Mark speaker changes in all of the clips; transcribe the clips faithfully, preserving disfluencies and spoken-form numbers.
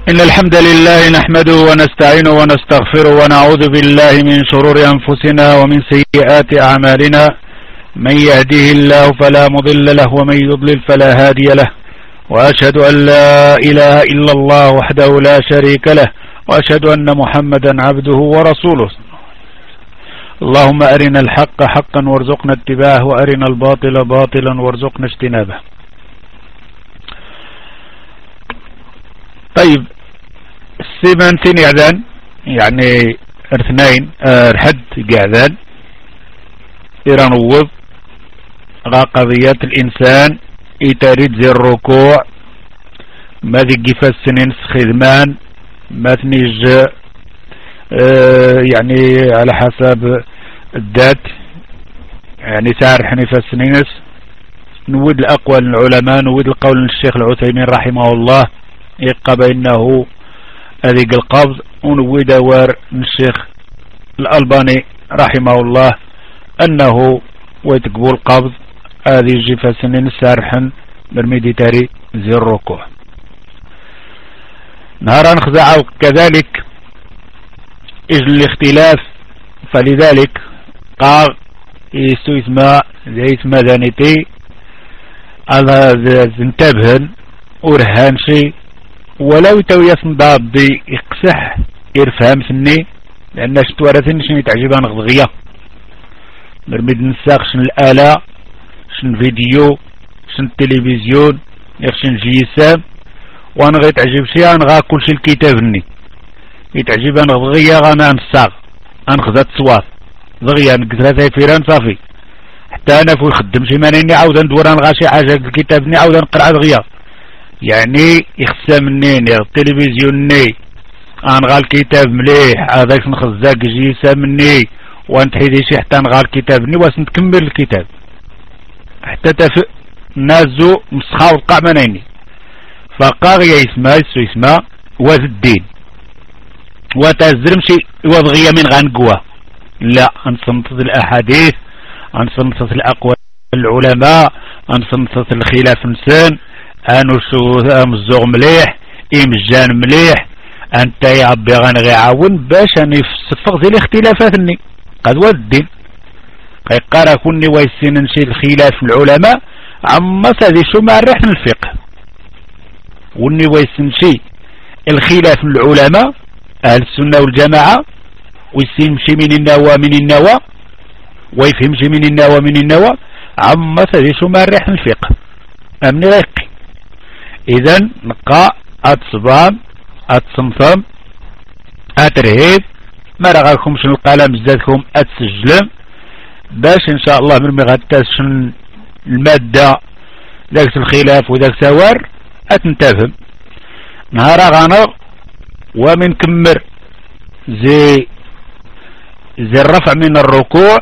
Speaker 1: إن الحمد لله نحمده ونستعينه ونستغفره ونعوذ بالله من شرور أنفسنا ومن سيئات أعمالنا. من يهده الله فلا مضل له ومن يضلل فلا هادي له، وأشهد أن لا إله إلا الله وحده لا شريك له، وأشهد أن محمدا عبده ورسوله. اللهم أرنا الحق حقا وارزقنا اتباعه، وأرنا الباطل باطلا وارزقنا اجتنابه. طيب، السيمان تين إعدان يعني الاثنين الحد قاعدان إيرانوض غا قضية الإنسان إتاريد زي الركوع ما ذي قفا السنين خدمان ما ثنيج اه يعني على حسب الذات يعني سعر حنيفة السنينس. نود الأقوال العلماء، نود القول الشيخ العثيمين رحمه الله يقى بأنه هذه القبض، ونود وار الشيخ الألباني رحمه الله أنه ويتقبل القبض هذه جفا سنين سارحا برميديتاري زي الركوع. نهارا نخزع كذلك إجل الاختلاف، فلذلك قاغ يستو اسماء زي اسماء ذانيتي على انتبهن ورهان شي ولو تويس ضابي يقسح يرفهم سني، لأن شتوارثين شنو تعجبان غضغية نرميد نساق شن الآلة شن فيديو شن التلفزيون شن جيسام، وانا غي تعجب شي غا كل شي الكتابني يتعجبان غضغية غانا نساق انخذت صوات ضغيا نقتلها فيران صافي، حتى انا فو يخدم شي مانيني عاود ندور نغا شي حاجة الكتابني عاود نقرا دغيا، يعني يخسى منين التلفزيون ني انغا الكتاب مليح هذاك نخزاك جيسا مني وانتحيدي شي حتى نغا الكتاب ني واش نتكمل الكتاب حتى تفق نازو مسخا وقع منيني. فقاغيا يسمى يسو يسمى واز الدين وتزرم شي وضغية من غنقوى، لا نصنصت الاحاديث نصنصت الاقوال العلماء نصنصت الخلاف نسان انو شو مزوغ مليح امجان مليح انت يا عبي غنغي عاون باش اني يصفق زي الاختلافاتني قد ود الدين قيقارا كوني ويسين نشي الخلاف العلماء عما سادي شو مع الرحن الفقه وني ويسين شي الخلاف العلماء اهل السنة والجماعة ويسين مشي من النوى من النوى ويفهم شي من النوى من النوى عما سادي شو مع الرحن الفقه امني غيقي. اذا نقا اتصبام اتصمصم اترهيب ما رغاكم شنو القلم زادكم اتسجلم باش ان شاء الله مرمي غتاسشن المادة ذاك الخلاف وذاك سوار اتنتفهم نهار غانغ ومن كمر زي زي الرفع من الركوع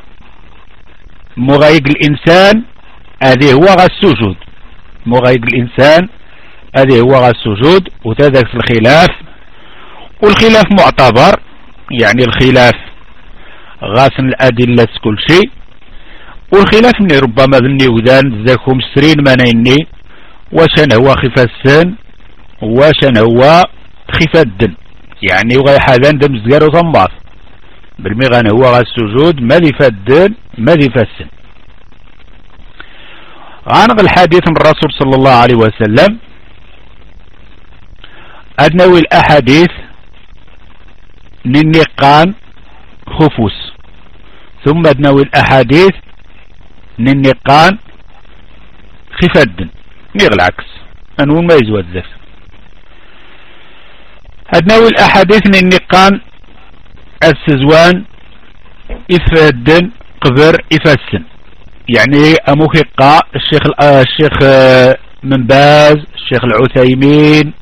Speaker 1: مغايق الانسان هذه هو غا السجود، مغايق الانسان هذه هو غا السجود وتذاك الخلاف، والخلاف معتبر يعني الخلاف غاسن الأدلة كل شيء، والخلاف مني ربما ذني ودان ذاكم سرين منيني وشان هو خفا السن وشان هو خفا الدم، يعني وغي حاذان دم زقار وطماط بالميغان هو غا السجود ماذي فالدن ماذي فالسن. غانغ الحديث من الرسول صلى الله عليه وسلم أدنوي الأحاديث ننقان خفوس، ثم أدنوي الأحاديث ننقان خفد نيغ العكس أنون ما يزوذف. أدنوي الأحاديث ننقان السزوان إفادن قبر إفاسن، يعني أموخقا الشيخ الشيخ من باز الشيخ العثيمين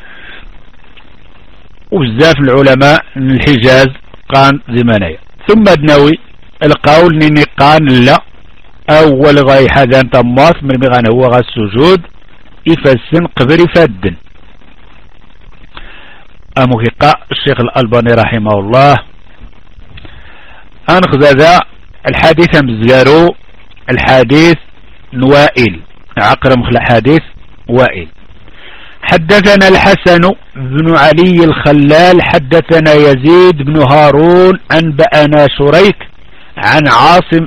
Speaker 1: وبزاف العلماء من الحجاز قان زمانية. ثم أدنوي القول نيني قان لا أول غاي حذان تماث من مغان هو غا السجود إفاسن قبر إفادن. أموخقا الشيخ الألباني رحمه الله أنخذ ذا الحديث مزيارو الحديث نوائل عقرم خلا حديث وائل حدثنا الحسن بن علي الخلال حدثنا يزيد بن هارون أنبأنا شريك عن عاصم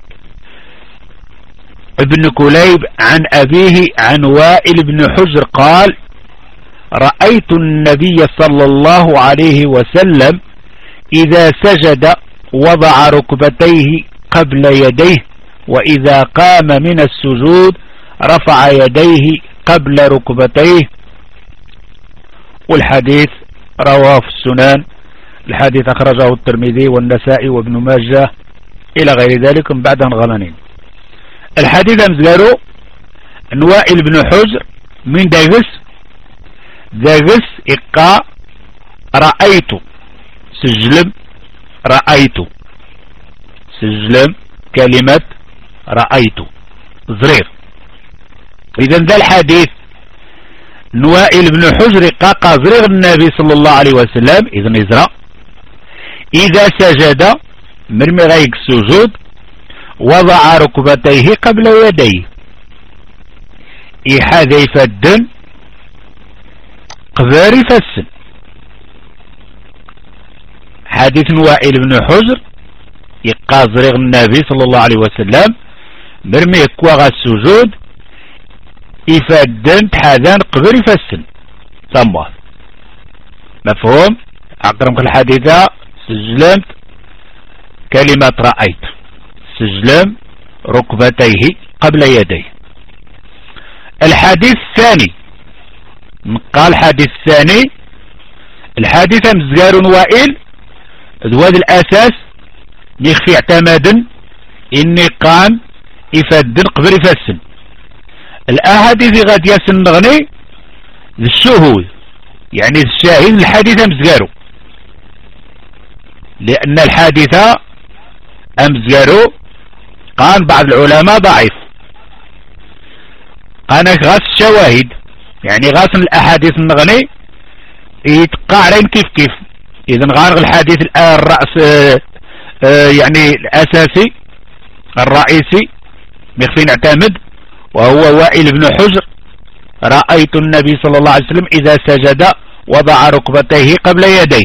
Speaker 1: ابن كليب عن أبيه عن وائل بن حجر قال رأيت النبي صلى الله عليه وسلم إذا سجد وضع ركبتيه قبل يديه، وإذا قام من السجود رفع يديه قبل ركبتيه. والحديث رواه في السنن، الحديث أخرجه الترمذي والنسائي وابن ماجه إلى غير ذلك من بعد غلانين. الحديث أمزلارو وائل بن حجر من داغس داغس إقا رأيت سجلم رأيت سجلم كلمة رأيت زرير. إذا ذا الحديث وائل بن حجر قاقا زرير النبي صلى الله عليه وسلم إذا نزرع إذا سجد مرمي غيك السجود وضع ركبتيه قبل يديه إحاذا يفدن قذاري فسن. حديث وائل بن حجر يقا زرير النبي صلى الله عليه وسلم مرمي كواغا السجود يفدن تحاذان قبل يفسن ثمه مفهوم. أقرمك الحديثة سجلمت كلمة رأيت سجلم ركبتيه قبل يديه. الحديث الثاني قال الحديث الثاني الحديث مزجار وائل ذواد الأساس يخفي اعتمادا إني قام يفدن قبل يفسن. الأحاديث غادي يسن نغني الشهود يعني الشاهد الحديث مزجارو، لأن الحادثة أمزجارو قال بعض العلماء ضعيف. أنا غاس الشواهد يعني غاس الأحاديث النغني يتقع عليهم كيف كيف. إذا غارغ الحديث الرأس يعني الأساسي الرئيسي مخفي نعتمد وهو وائل بن حجر رأيت النبي صلى الله عليه وسلم إذا سجد وضع ركبتيه قبل يديه.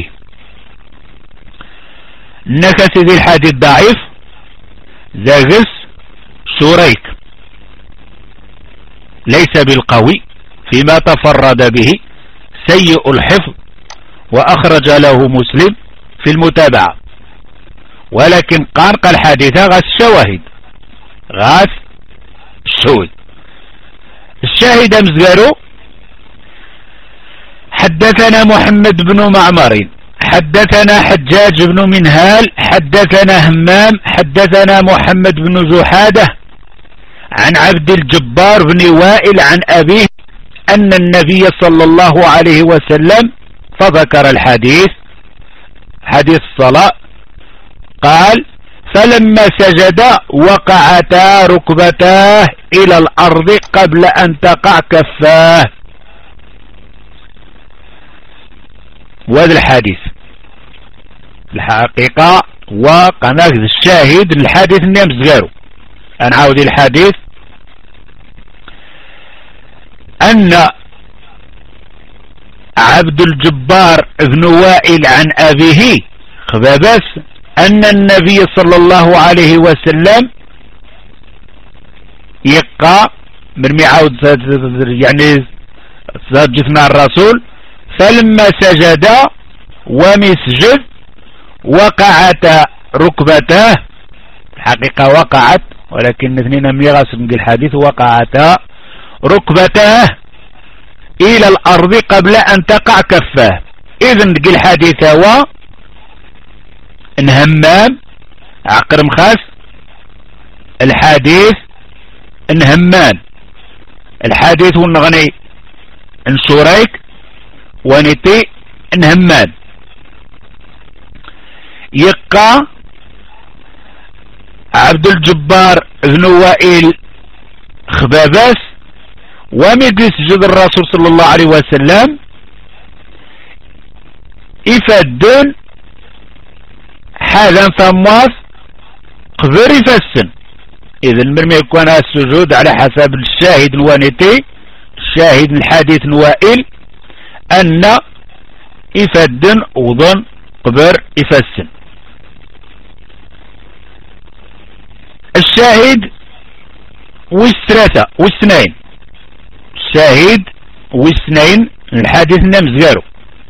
Speaker 1: نكس ذي الحديث ضعيف زاغس شريك ليس بالقوي فيما تفرد به سيء الحفظ وأخرج له مسلم في المتابعة، ولكن قارق الحديث غاس الشواهد غاس الشهود. الشاهد مزغارو حدثنا محمد بن معمر حدثنا حجاج بن منهال حدثنا همام حدثنا محمد بن زحادة عن عبد الجبار بن وائل عن أبيه أن النبي صلى الله عليه وسلم فذكر الحديث حديث الصلاة قال فلما سجد وقعتا ركبتاه إلى الأرض قبل أن تقع كفاه. وهذا الحديث الحقيقة وقناة الشاهد الحديث النيم زغارو. أنا عاودي الحديث أن عبد الجبار بن وائل عن أبيه خبابس أن النبي صلى الله عليه وسلم يقى مرمي عاود يعني جثنا الرسول فلما سجد ومسجد وقعت ركبتاه. الحقيقة وقعت ولكن اثنين ميراس من الحديث وقعتا ركبتاه إلى الأرض قبل أن تقع كفاه. إذن الحديث هو ان همام عقر مخاس الحديث ان همان الحديث ونغني ان شريك ونتي ان همان يقى عبد الجبار بن وائل خباباس ومجلس جد الرسول صلى الله عليه وسلم يفدون حالا ثماث قدر يفسن. إذا المرمي يكون السجود على حسب الشاهد الوانيتي الشاهد من حديث نوائل أن إفدن وظن قبر إفسن. الشاهد والثلاثة والسنين، الشاهد والسنين الحديث نمزقارو،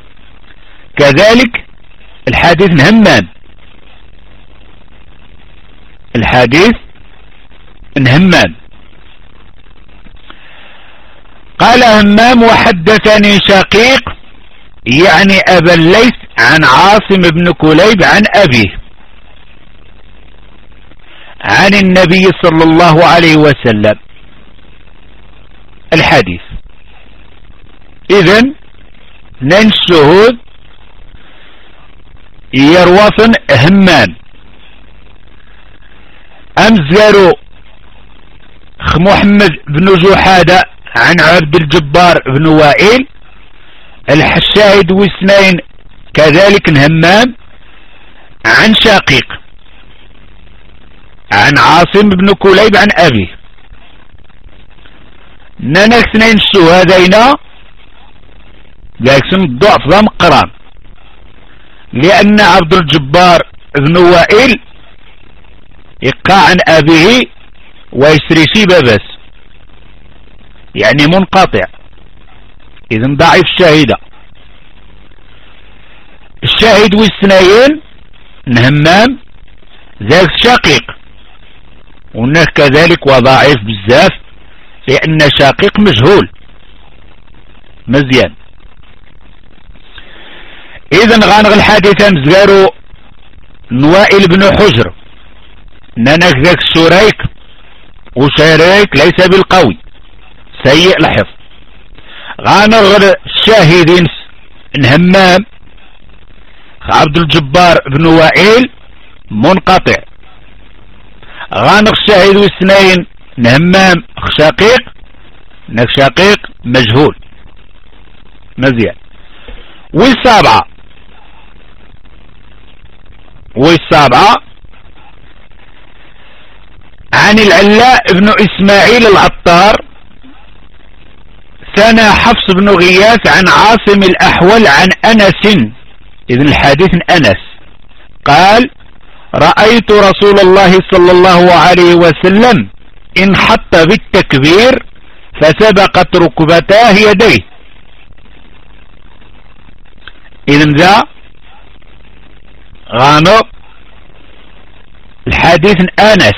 Speaker 1: كذلك الحديث همام، الحديث همام. قال همام وحدثني شقيق يعني أبا الليث عن عاصم بن كليب عن أبيه عن النبي صلى الله عليه وسلم الحديث. إذن نين الشهود يروفن همام أمزارو خ محمد بن جحادة عن عبد الجبار بن وائل. الشاهد واثنين كذلك همام عن شقيق عن عاصم بن كليب عن أبيه. نانا اثنين الشهادين ذاك سم الضعف ذا مقران، لأن عبد الجبار بن وائل يقع عن أبيه ويسري شي بابس، يعني منقطع، إذن ضعيف الشاهدة. الشاهد والثنين همام ذاك شقيق، وهناك كذلك وضعيف بزاف لأن شقيق مجهول مزيان. إذن غانغ الحادثة مزقارو نوائل بن حجر نانك ذاك الشريك، وشريك ليس بالقوي سيء الحفظ. غانغ الشاهدين همام عبد الجبار بن وائل منقطع. غانغ الشاهد واثنين همام شقيق، نك شقيق مجهول مزيان. والسابعة والسابعة عن العلاء بن إسماعيل العطار ثنى حفص بن غياث عن عاصم الأحول عن أنس، إذن الحديث أنس قال رأيت رسول الله صلى الله عليه وسلم انحط بالتكبير فسبقت ركبتاه يديه. إذن ذا غانو الحديث أنس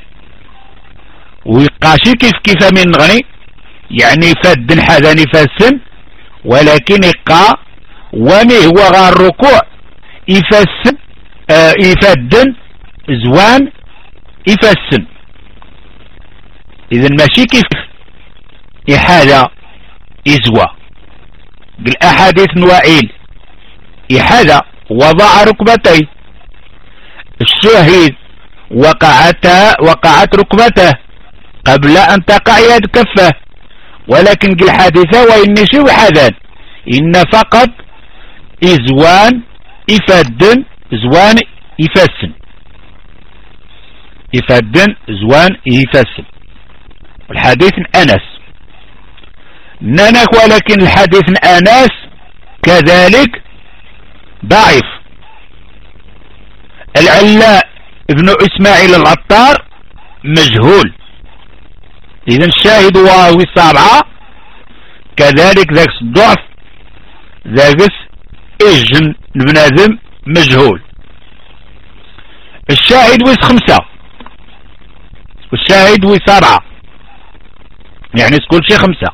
Speaker 1: ويقاشي كيف كيف من غني، يعني فد حذاني فاسن، ولكن يقع ومي هو غار الركوع يفسن آه يفدن زوان يفسن. إذن ماشي كيف إحادة يزوى بالأحاديث نوائل إحادة وضع ركبتيه، الشهيد وقعتا وقعت ركبته قبل أن تقع يد كفه، ولكن الحادثة وإن شو حذان إن فقط إزوان يفدن زوان يفسن، يفدن زوان يفسن. الحديث أنس نانك، ولكن الحديث أنس كذلك ضعيف. العلاء ابن إسماعيل العطار مجهول، إذن الشاهد واوي السابعة كذلك ذاك الضعف ذاك إجن بنادم مجهول. الشاهد ويس خمسة والشاهد ويس سبعة، يعني كل شيء خمسة.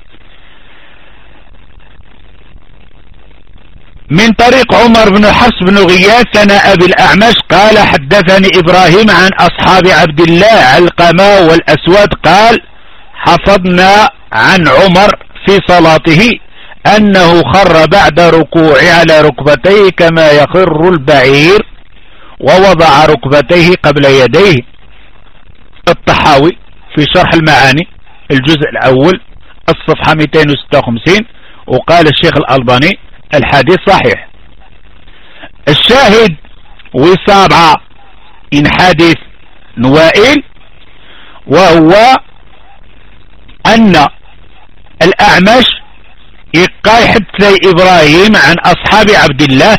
Speaker 1: من طريق عمر بن حفص بن غياث أنا أبي الأعمش قال حدثني إبراهيم عن أصحاب عبد الله علقمة والأسود قال حفظنا عن عمر في صلاته أنه خر بعد ركوع على ركبتيه كما يخر البعير ووضع ركبتيه قبل يديه. الطحاوي في شرح المعاني الجزء الأول الصفحة مئتين وستة وخمسين، وقال الشيخ الألباني الحديث صحيح. الشاهد وسابعة إن حديث نوائل، وهو أن الأعمش يقاي حدثي إبراهيم عن أصحاب عبد الله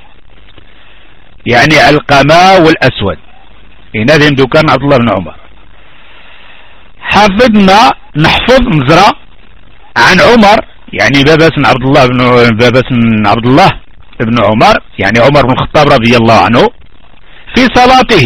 Speaker 1: يعني علقمة والأسود ينادهم دوكان عبد الله بن عمر. حفظنا نحفظ نزرع عن عمر يعني باباس عبد الله بن باباس عبد الله بن عمر يعني عمر بن الخطاب رضي الله عنه في صلاته.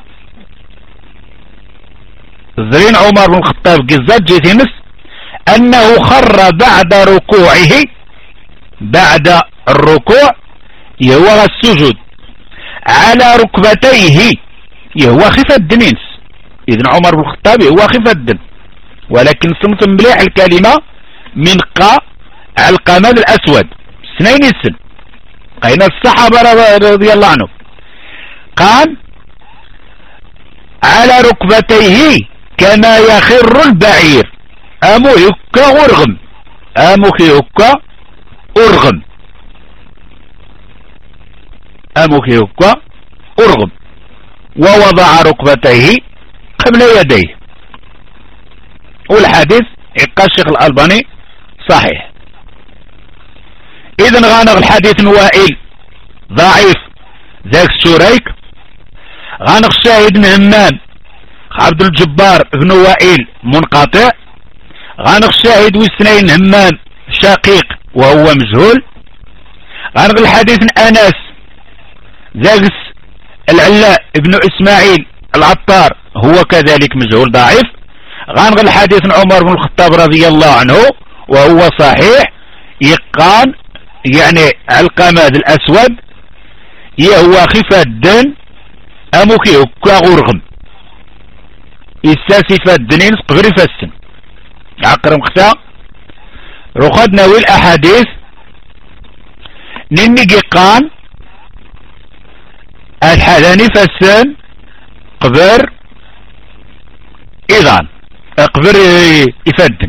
Speaker 1: زرين عمر بن الخطاب قزات جيتينس أنه خر بعد ركوعه بعد الركوع يهو السجود على ركبتيه يهو خفة الدنينس. إذن عمر بن الخطاب هو خفة الدن ولكن سمت مليح الكلمة من قا علقمة الأسود سنين السن قينا الصحابة رضي الله عنهم قال على ركبتيه كما يخر البعير أمو يكا أرغم أمو يكا أرغم أمو يكا أرغم ووضع ركبتيه قبل يديه. والحديث يقال الشيخ الألباني صحيح. إذن غانغ الحديث وائل ضعيف ذاك الشريك غانغ الشاهد همام عبد الجبار بن وائل منقطع غانغ الشاهد وسنين همام شقيق وهو مجهول غانغ الحديث أنس ذاك العلاء ابن إسماعيل العطار هو كذلك مجهول ضعيف. غانغ الحديث عمر بن الخطاب رضي الله عنه وهو صحيح يقان يعني علقمة الأسود يهو خفة الدن أموكي هكا غرغم إستاسفة الدنين قبري فالسن عقرم ختا رخدنا والأحاديث ننجي قان الحداني فالسن قبر إذان قبر يفدن.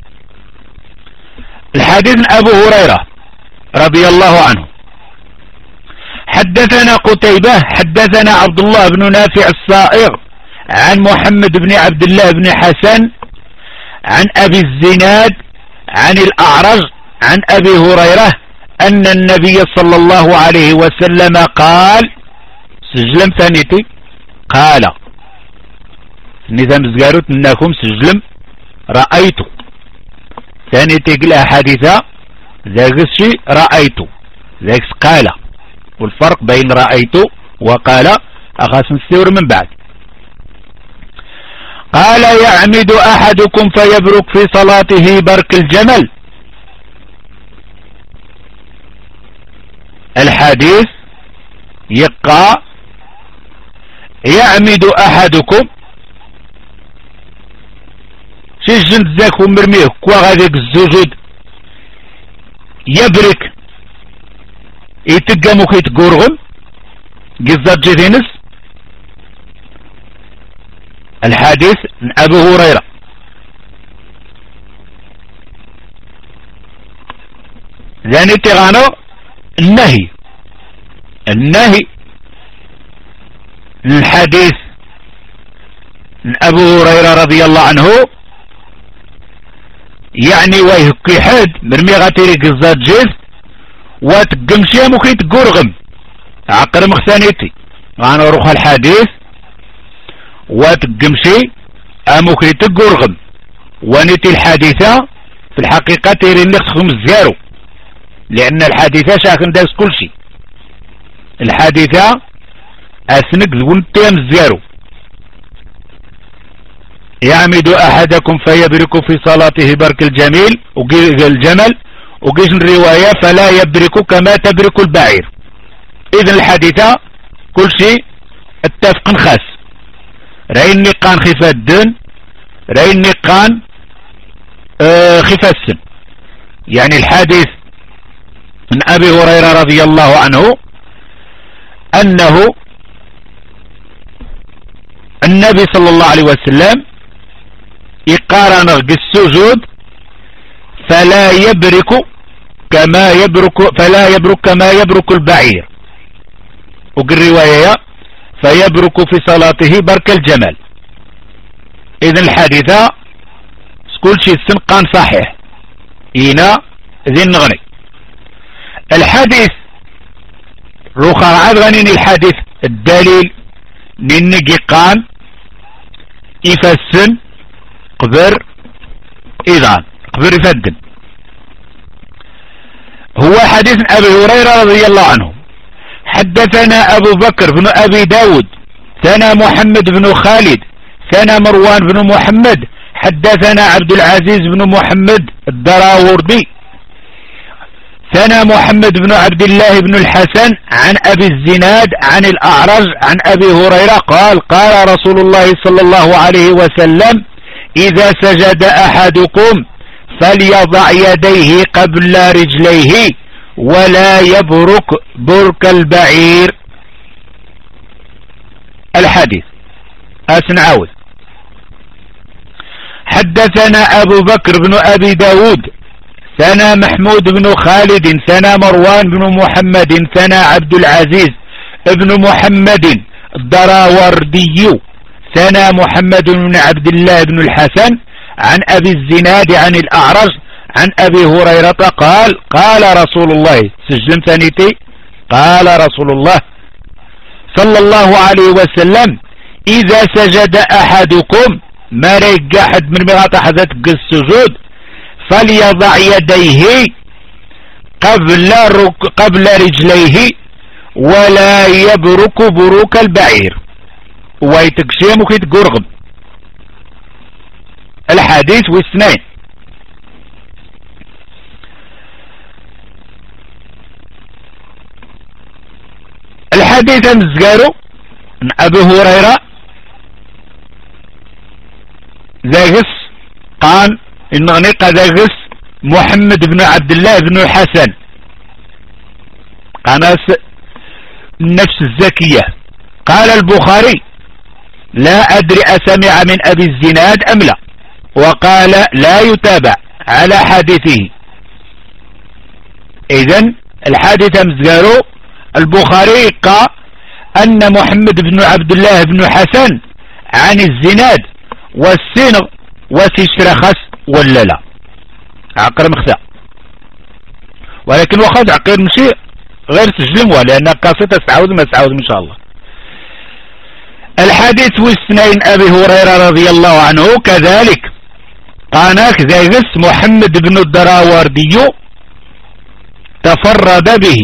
Speaker 1: الحديث من أبو هريرة رضي الله عنه حدثنا قتيبة حدثنا عبد الله بن نافع الصائغ عن محمد بن عبد الله بن حسن عن أبي الزناد عن الأعرج عن أبي هريرة أن النبي صلى الله عليه وسلم قال سجلم ثانيتي قال نظام زقاروت انكم سجلم رأيت ثاني تقل حادثة ذاك الشيء رأيت ذاك قال والفرق بين رأيت وقال أخاس نستور من بعد. قال يعمد أحدكم فيبرك في صلاته برك الجمل. الحديث يقع يعمد أحدكم شي الجند ذاك ومرميه كوا غاديك الزجود يبرك يتقام وكيتقورغم قزات جيثينس. الحديث من أبو هريرة ذاني تغانو النهي النهي الحديث من أبو هريرة رضي الله عنه يعني ويهكي حد مرمي غاتيري قزات جيث وتقمشي مكي تقورغم عقر مختانيتي غانا روح الحديث وتقمشي امكي تقورغم ونيتي الحادثة في الحقيقة تيري نخصهم الزيارو لان الحادثة شاكن داس كل شيء. الحادثة اسنق زون تيم الزيارو. يعمد احدكم فيبرك في صلاته برك الجميل الجمل وقيش الرواية فلا يبرك كما تبرك البعير. اذن الحادثة كل شيء اتفق خاص راي النقان خفة الدن راي النقان اه خفة السن. يعني الحديث من ابي هريرة رضي الله عنه انه النبي صلى الله عليه وسلم يقارن السجود فلا يبرك كما يبرك فلا يبرك كما يبرك البعير وقال رواية فيبرك في صلاته برك الجمل. إذن الحادثة كل شيء السنقان صحيح إينا ذي نغني الحديث روخا عاد غنين الحديث الدليل ننجي قان يفسن قبر إذان قبر يفدن هو حديث أبي هريرة رضي الله عنه حدثنا أبو بكر بن أبي داود ثنا محمد بن خالد ثنا مروان بن محمد حدثنا عبد العزيز بن محمد الدراوردي ثنا محمد بن عبد الله بن الحسن عن أبي الزناد عن الأعرج عن أبي هريرة قال قال رسول الله صلى الله عليه وسلم إذا سجد أحدكم فليضع يديه قبل رجليه ولا يبرك برك البعير. الحديث أسنعود حدثنا أبو بكر بن أبي داود ثنا محمود بن خالد ثنا مروان بن محمد ثنا عبد العزيز بن محمد الدراوردي ثنا محمد بن عبد الله بن الحسن عن أبي الزناد عن الأعرج عن أبي هريرة قال قال رسول الله سجلم ثانيتي قال رسول الله صلى الله عليه وسلم إذا سجد أحدكم ما ريق أحد من مغاطة حدث السجود فليضع يديه قبل, قبل رجليه ولا يبرك بروك البعير ويتكشيم وكيتقرغم. الحديث واثنين الحديث مزقارو عن أبي هريرة ذاقس قال إن غنيق ذاقس محمد بن عبد الله بن الحسن قناس النفس الزكية. قال البخاري لا أدري أسمع من أبي الزناد أم لا وقال لا يتابع على حديثه. إذن الحادثة مزقارو البخاري قال أن محمد بن عبد الله بن حسن عن الزناد والسنغ وتشرخس ولا لا عقر مخفى ولكن وخذ عقير مشي غير تسلموا لأن قصة تعود ما تعود إن شاء الله. الحديث واثنين أبي هريرة رضي الله عنه كذلك قاناك ذاقس محمد بن الدراوردي تفرد به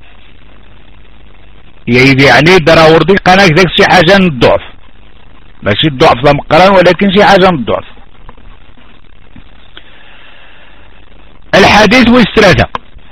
Speaker 1: يعني الدراوردي قاناك ذاك شي حاجة من الضعف ماشي الضعف لا مقرن ولكن شي حاجة من الضعف. الحديث والثلاثة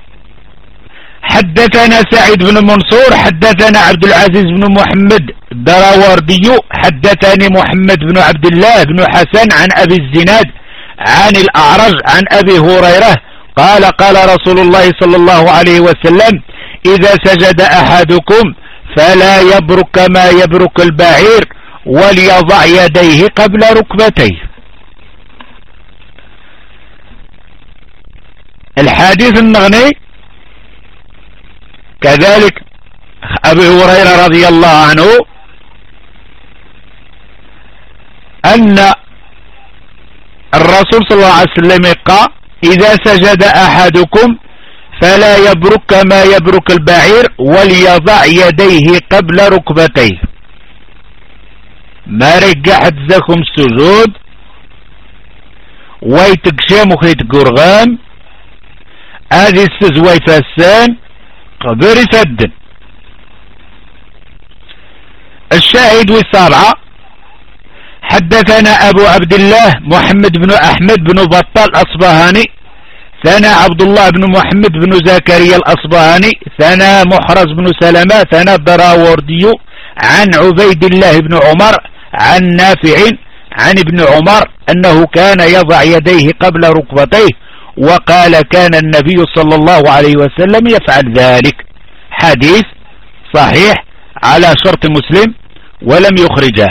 Speaker 1: حدثنا سعيد بن منصور حدثنا عبد العزيز بن محمد الدراوردي حدثني محمد بن عبد الله بن حسن عن أبي الزناد عن الأعرج عن أبي هريرة قال قال رسول الله صلى الله عليه وسلم إذا سجد أحدكم فلا يبرك كما يبرك البعير وليضع يديه قبل ركبتيه. الحديث النغني كذلك أبي هريرة رضي الله عنه أن الرسول صلى الله عليه وسلم قال إذا سجد أحدكم فلا يبرك كما يبرك البعير وليضع يديه قبل ركبتيه. ما رجع حدثكم السجود ويتقشم ويتقرغم هذه السزوى فاسان قبر يفدن. الشاهد والسابعة حدثنا أبو عبد الله محمد بن أحمد بن بطال الأصبهاني ثنا عبد الله بن محمد بن زكريا الأصبهاني ثنا محرز بن سلمة ثنا الدراوردي عن عبيد الله بن عمر عن نافع عن ابن عمر أنه كان يضع يديه قبل ركبتيه وقال كان النبي صلى الله عليه وسلم يفعل ذلك. حديث صحيح على شرط مسلم ولم يخرجه.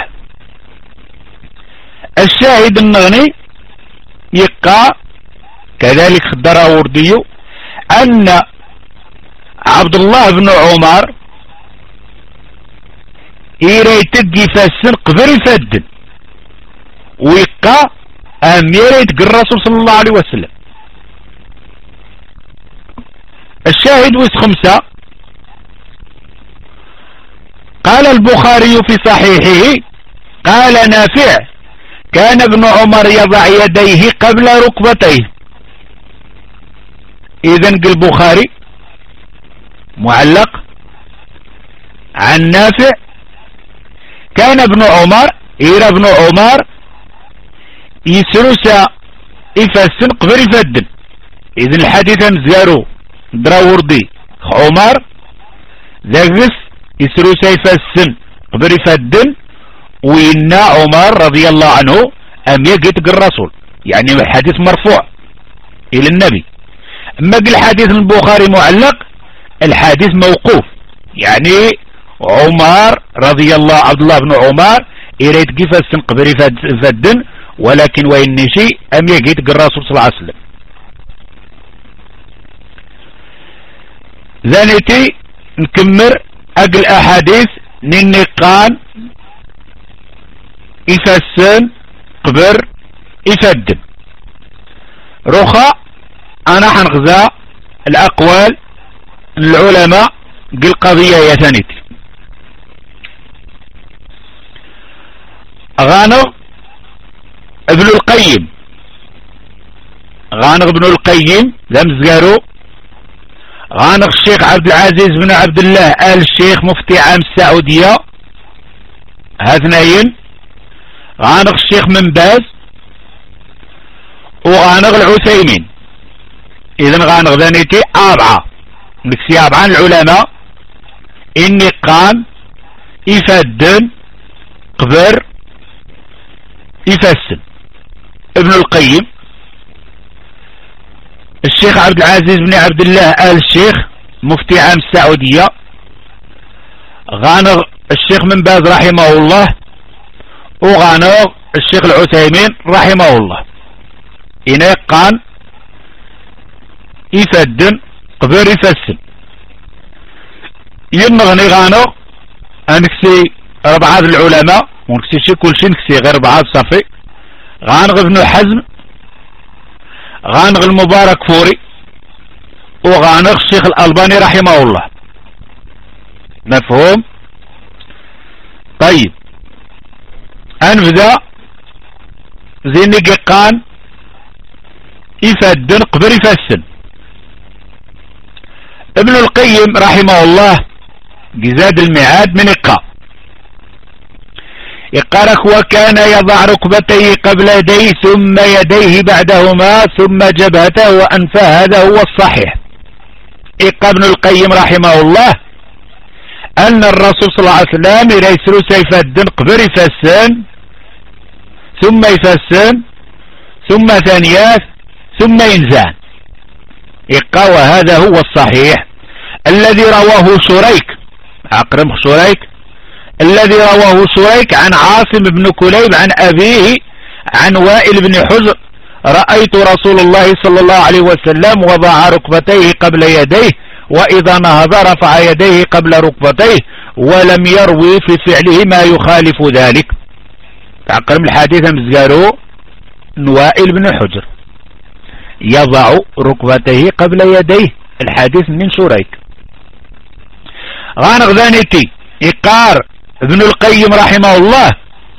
Speaker 1: الشاهد النغني يقع كذلك الدراوردي أن عبد الله بن عمر يريتق يفسن قبر يفدن ويقع أمير يتق الرسول صلى الله عليه وسلم الشاهد ويس خمسة. قال البخاري في صحيحه قال نافع كان ابن عمر يضع يديه قبل ركبتيه. إذن قال البخاري معلق عن نافع كان ابن عمر إلى ابن عمر يسرس يفسن قبل يفدن. إذن الحديث مزارو دراوردي عمر ذاكس يسرس يفسن قبل يفدن وإن عمر رضي الله عنه أم يقتق الرسول، يعني الحديث مرفوع إلى النبي. أما قل الحديث البخاري معلق الحديث موقوف، يعني عمر رضي الله عبد الله بن عمر إريد كيف السنقبري فدن، ولكن وإن شيء أم يقتق الرسول صلى الله عليه وسلم. ذانيتي نكمر أقل أحاديث ننقان يفسن قبر يفدن. رخاء أنا حنغزى الأقوال العلماء قل قضية يا ثانيتي. غانغ ابن القيم غانغ ابن القيم لمزارو غانغ الشيخ عبد العزيز بن عبد الله آل الشيخ مفتي عام السعودية هاثنين، غانغ الشيخ من باز وغانغ العثيمين. إذن غانغ ذانيتي أربعة نكسي أربعة العلماء إني قام يفدن قبر يفسن. ابن القيم، الشيخ عبد العزيز بن عبد الله آل الشيخ مفتي عام السعودية، غانغ الشيخ من باز رحمه الله، وغانغ الشيخ العثيمين رحمه الله. إني قام يفدن قبر يفسن. ينغني غانغ أنكسي ربعة العلماء ونكسي شي كل شي نكسي غير ربعة صافي. غانغ ابن حزم، غانغ المبارك فوري، وغانغ الشيخ الألباني رحمه الله. مفهوم؟ طيب أنبدأ زيني قيقان يفدن قبر يفسن. ابن القيم رحمه الله جزاد المعاد من إقا يقارك وكان يضع ركبتيه قبل يديه ثم يديه بعدهما ثم جبهته وأنفه. هذا هو الصحيح. إقا ابن القيم رحمه الله أن الرسول صلى الله عليه وسلم يرسل سيف الدن قبر يفسن ثم يفسن ثم ثانيات ثم ينزان. إقا وهذا هو الصحيح الذي رواه شريك أقرم شريك الذي رواه شريك عن عاصم بن كليب عن أبيه عن وائل بن حجر رأيت رسول الله صلى الله عليه وسلم وضع ركبتيه قبل يديه وإذا نهض رفع يديه قبل ركبتيه ولم يروي في فعله ما يخالف ذلك. أقرم الحديث مزقارو وائل بن حجر يضع ركبتيه قبل يديه. الحديث من شريك. غانغ ذانيتي إقار ابن القيم رحمه الله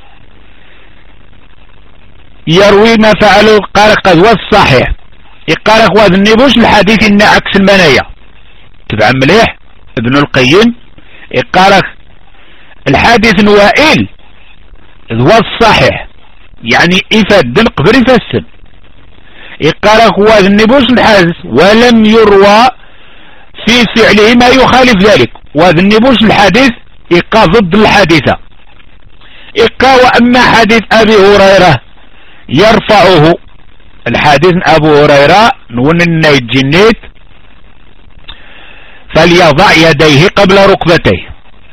Speaker 1: يروي ما فعله قال قد والصحيح إقار أخوات النبوش الحديث إن عكس المنايا. تبع مليح ابن القيم إقار الحديث نوائل والصحيح يعني إفاد قبر يفسد. إقار أخوات النبوش الحديث ولم يروى في فعله ما يخالف ذلك. وذنبوش الحديث إقا ضد الحادثة. إقا وأما حديث أبي هريرة يرفعه الحديث أبو هريرة نون النيجنيت فليضع يديه قبل ركبتيه.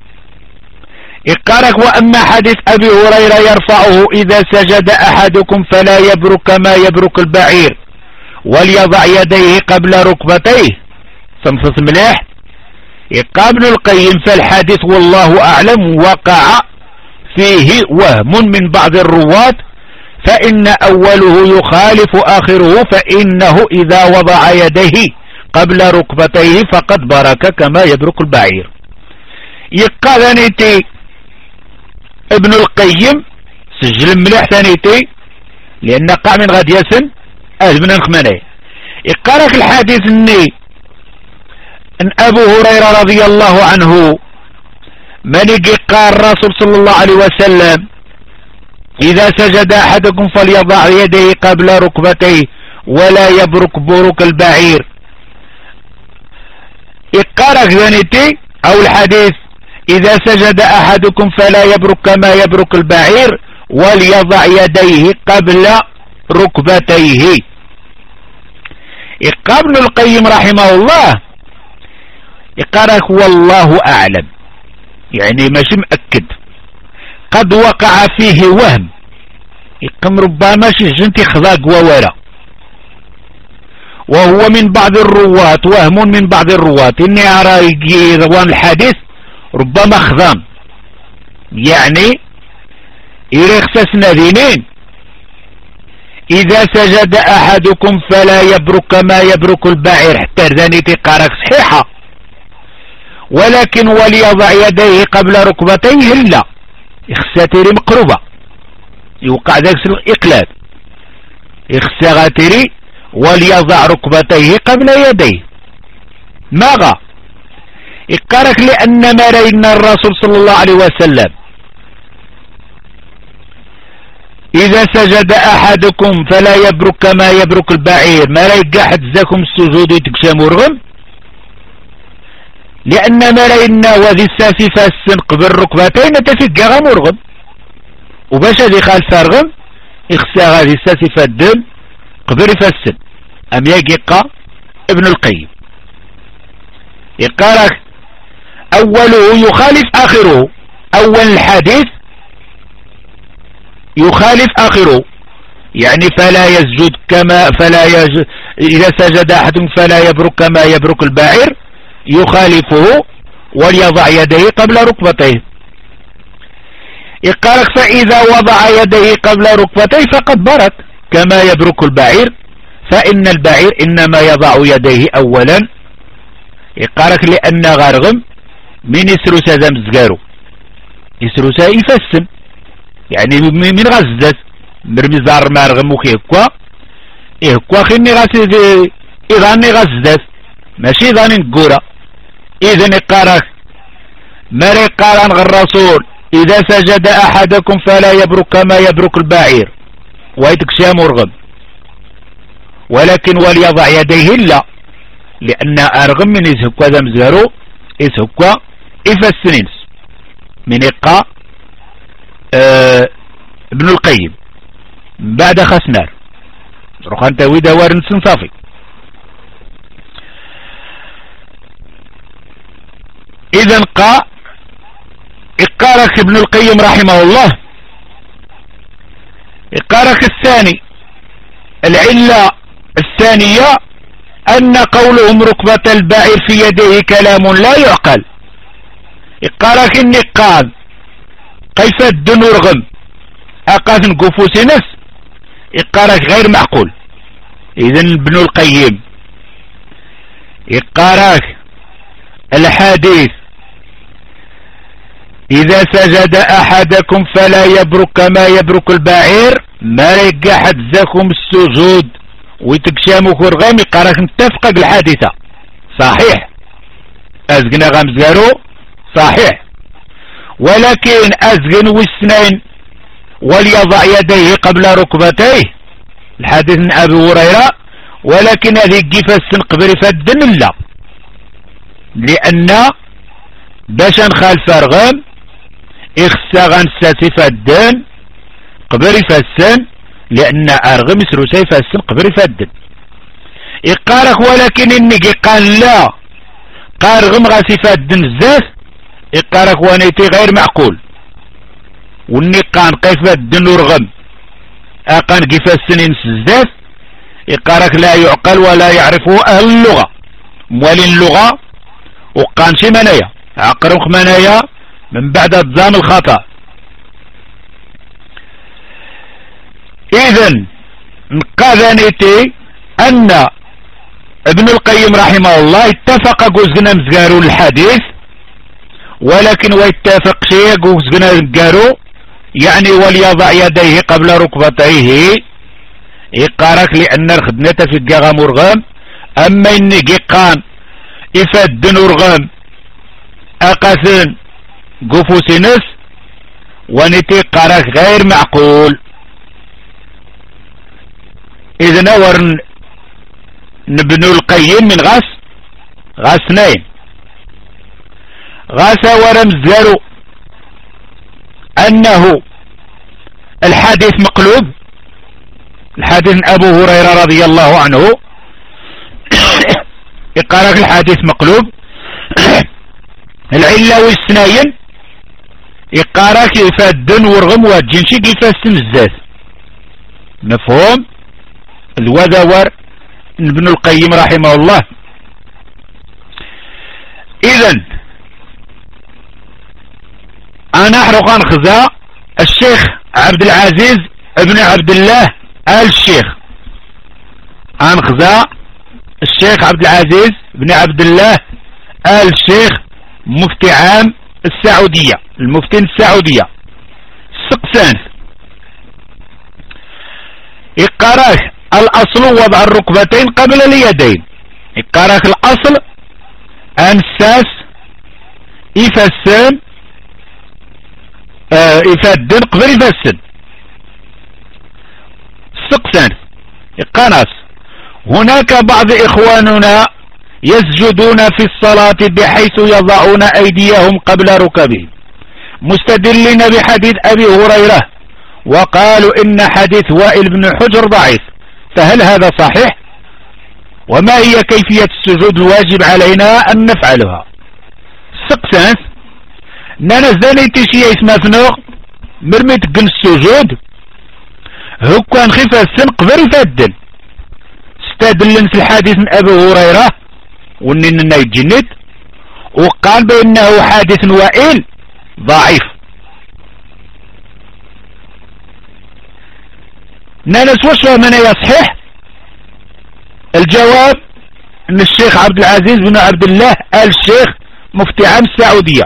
Speaker 1: إقارك وأما حديث أبي هريرة يرفعه إذا سجد أحدكم فلا يبرك كما يبرك البعير وليضع يديه قبل ركبتيه. سنفص مليح. ابن القيم فالحديث والله أعلم وقع فيه وهم من بعض الرواة فإن أوله يخالف آخره فإنه إذا وضع يديه قبل ركبتيه فقد برك كما يبرك البعير. يقى ثانيتي ابن القيم سجل مليح ثانيتي لأن قع من غاد يسن أهل نخمني. يقى لك الحديث اني ان ابو هريرة رضي الله عنه من قال الرسول صلى الله عليه وسلم إذا سجد أحدكم فليضع يديه قبل ركبتيه ولا يبرك بروك البعير. إقارك ذنيتي أو الحديث إذا سجد أحدكم فلا يبرك كما يبرك البعير وليضع يديه قبل ركبتيه. ابن القيم رحمه الله إقارك والله أعلم، يعني ماشي مأكد، قد وقع فيه وهم يقم ربما شي جنتي خذاق وورا، وهو من بعض الرواة، وهم من بعض الرواة إني أرى روان الحديث ربما خذان، يعني يرخصنا دينين إذا سجد أحدكم فلا يبرك كما يبرك البعير حتى ذانيتي قارك صحيحة، ولكن وليضع يديه قبل ركبتيه لا إخساتيري مقربة يوقع ذاك الإقلاب إخساتيري وليضع ركبتيه قبل يديه ماذا إقارك لأن ما رأينا الرسول صلى الله عليه وسلم إذا سجد أحدكم فلا يبرك كما يبرك البعير ما رأيك أحد ذاكم السجود يتكشام ورغم، لأن ما رأينا وذي الساسي فاسن قبل ركبتين تفق غم ورغم، وباش هذي خالف رغم إخسى هذه الساسي فادن قبل فاسن أم يقيقى ابن القيم. يقارك أوله يخالف آخره، أول الحديث يخالف آخره، يعني فلا يسجد كما فلا يج... إذا سجد أحد فلا يبرك كما يبرك البعير يخالفه وليضع يديه قبل ركبتيه. يقارك فإذا وضع يديه قبل ركبتيه فقد برك كما يبرك البعير، فإن البعير إنما يضع يديه أولا. يقارك لأن غارغم من يسروس هذا مزقارو يسروس يفسن، يعني من غزت مرمزار مارغم وكيكوا إهكوا خيني غاسي إذاني غزت ماشي إذاني نقورا. إذن يقارك مري قارن الرسول إذا سجد أحدكم فلا يبرك كما يبرك البعير ويتكشى مرغم، ولكن وليضع يديه لا لأن أرغم من يسهكوا ذا مزارو يسهكوا إفسنينس من إقا أه ابن القيم بعد خسنار روحان تاوي دوار نسن صافي. إذن قا إقارك ابن القيم رحمه الله إقارك الثاني العلة الثانية أن قولهم ركبة البعير في يديه كلام لا يعقل. إقارك النقاد كيف الدنورغم أقاث نقفوس نفس إقارك غير معقول. إذن ابن القيم إقارك الحديث إذا سجد أحدكم فلا يبرك كما يبرك البعير ما يلقى حد ذاكم السجود ويتكشامو كورغام يقارك نتفق الحادثة صحيح أزقنا غامزارو صحيح، ولكن أزقن والسنين وليضع يديه قبل ركبتيه الحديث من أبي هريرة، ولكن هذه قفا قبل فدن لا لأن باش نخالف رغم إخسا غنساسي فدن قبل فسن لأن أرغم سروسي فسن قبل فدن. إقارك ولكن إنك قال لا قارغم غاسي فدن بزاف إقارك وانيتي غير معقول، والنقان كيف فدن ورغم أقان كيف السنين بزاف إقارك لا يعقل ولا يعرفه أهل اللغة موالين اللغة وقان شي منايا عقرم خمانايا من بعد الظام الخطأ. إذن نقاذنيتي أن ابن القيم رحمه الله اتفق قوزنا مزقارو الحديث، ولكن ويتفق شيء قوزنا مزقارو يعني وليضع يديه قبل ركبتيه يقارك لأن الخدمة في الجاغا مرغم. أما إني قيقان إفادن ورغم أقاسن قفوسنس ونتي قارك غير معقول. إذا نور نبنو القيم من غاس غاس ناين غاس ورمزلو أنه الحديث مقلوب. الحديث أبو هريرة رضي الله عنه يقارك الحديث مقلوب. العلة والسناين يقارك يفادن ورغم واجنشي يفاسم الزاز. مفهوم؟ الوذور ابن القيم رحمه الله. إذن أنا أحرق خزاء الشيخ عبد العزيز ابن عبد الله آل الشيخ أنخزاء الشيخ عبد العزيز بن عبد الله آل الشيخ مفتي عام السعودية، المفتي السعودية السقسان. يقارك الأصل وضع الركبتين قبل اليدين. يقارك الأصل أنساس يفسن اه يفدن قبل يفسن السقسان. يقاناس هناك بعض إخواننا يسجدون في الصلاة بحيث يضعون أيديهم قبل ركبهم مستدلين بحديث أبي هريرة، وقالوا إن حديث وائل بن حجر ضعيف، فهل هذا صحيح؟ وما هي كيفية السجود الواجب علينا أن نفعلها؟ السقسانس نانا زانيتي شيء اسمه فنوغ مرميت قن السجود هو كان خفا السن قبل يفدن. استدلن في الحديث من أبي هريرة وننا يتجند، وقال بأنه حادث وائل ضعيف. نانس وش فهمنا يا صحيح؟ الجواب ان الشيخ عبد العزيز بن عبد الله آل الشيخ مفتي عام السعودية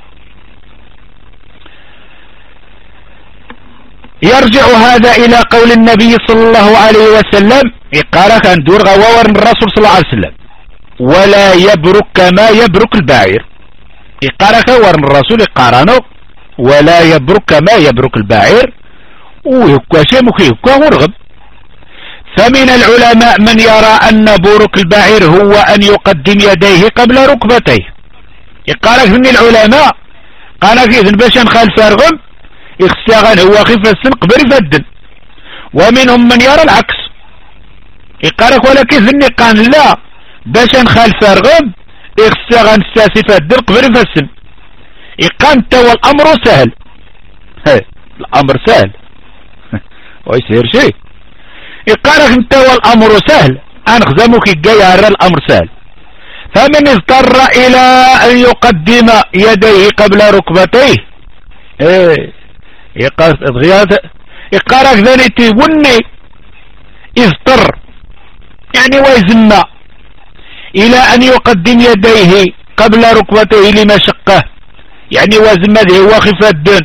Speaker 1: يرجع هذا الى قول النبي صلى الله عليه وسلم. يقال كان دور غوار من الرسول صلى الله عليه وسلم ولا يبرك كما يبرك البعير. يقال كوار من الرسول يقارنه ولا يبرك كما يبرك البعير ويكوى شيء مكيكوى مرغب. فمن العلماء من يرى أن بورك البعير هو أن يقدم يديه قبل ركبتيه. يقال من العلماء قال إذن باش نخالف أرغم يخساغن هو خف السن قبل يفدن. ومنهم من يرى العكس يقال ولكن ذني قال لا باش نخالف أرغم يخساغن الساسي فدن قبل يفسن. يقال توا الأمر سهل. الأمر سهل ويسير شيء. يقالك انت والامر سهل انخزمك الجاي الامر سهل. فمن اضطر الى ان يقدم يديه قبل ركبتيه ايه يقالك ذنتي وني اضطر يعني ويزم الى ان يقدم يديه قبل ركبتيه لمشقه يعني وزم ذي هو خفة الدين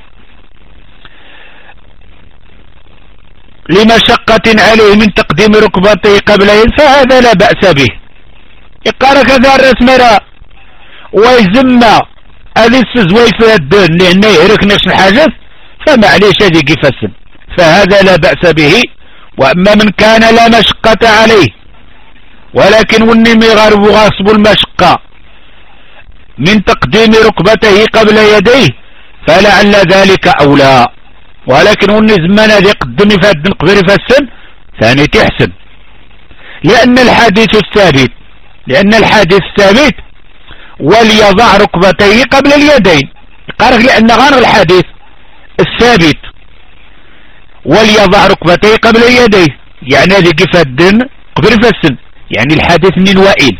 Speaker 1: لمشقة عليه من تقديم ركبته قبله فهذا لا بأس به. يقال كذا الرسمرة ويزم هذه السزوي في الدين لأنه يهرك نفس الحاجة فمعليش هذه يفسن فهذا لا بأس به. وأما من كان لا مشقة عليه ولكن ونمي غرب غاصب المشقة من تقديم ركبته قبل يديه فلعل ذلك أولى. ولكن ونزمان هذه قدم يفادن قبل يفسن ثاني تحسن لأن الحديث الثابت لأن الحديث الثابت وليضع ركبتيه قبل اليدين. قال لأن غير الحديث الثابت وليضع ركبتيه قبل اليدين يعني هذه يفادن قبل يفسن يعني الحديث من وائل.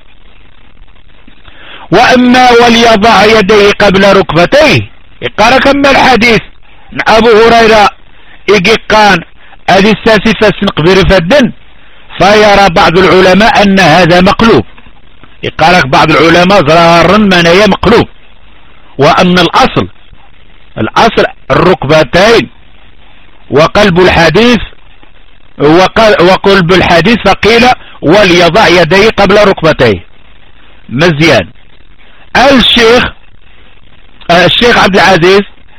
Speaker 1: وأما وليضع يديه قبل ركبتيه قال كما الحديث أبو هريرة إيقان هذه الساسفة سنقبر فدن فيرى بعض العلماء أن هذا مقلوب. يقالك بعض العلماء ضرارا منايا مقلوب، وأن الأصل الأصل الركبتين، وقلب الحديث وقلب الحديث فقيل وليضع يديه قبل ركبتيه. مزيان. الشيخ الشيخ عبد العزيز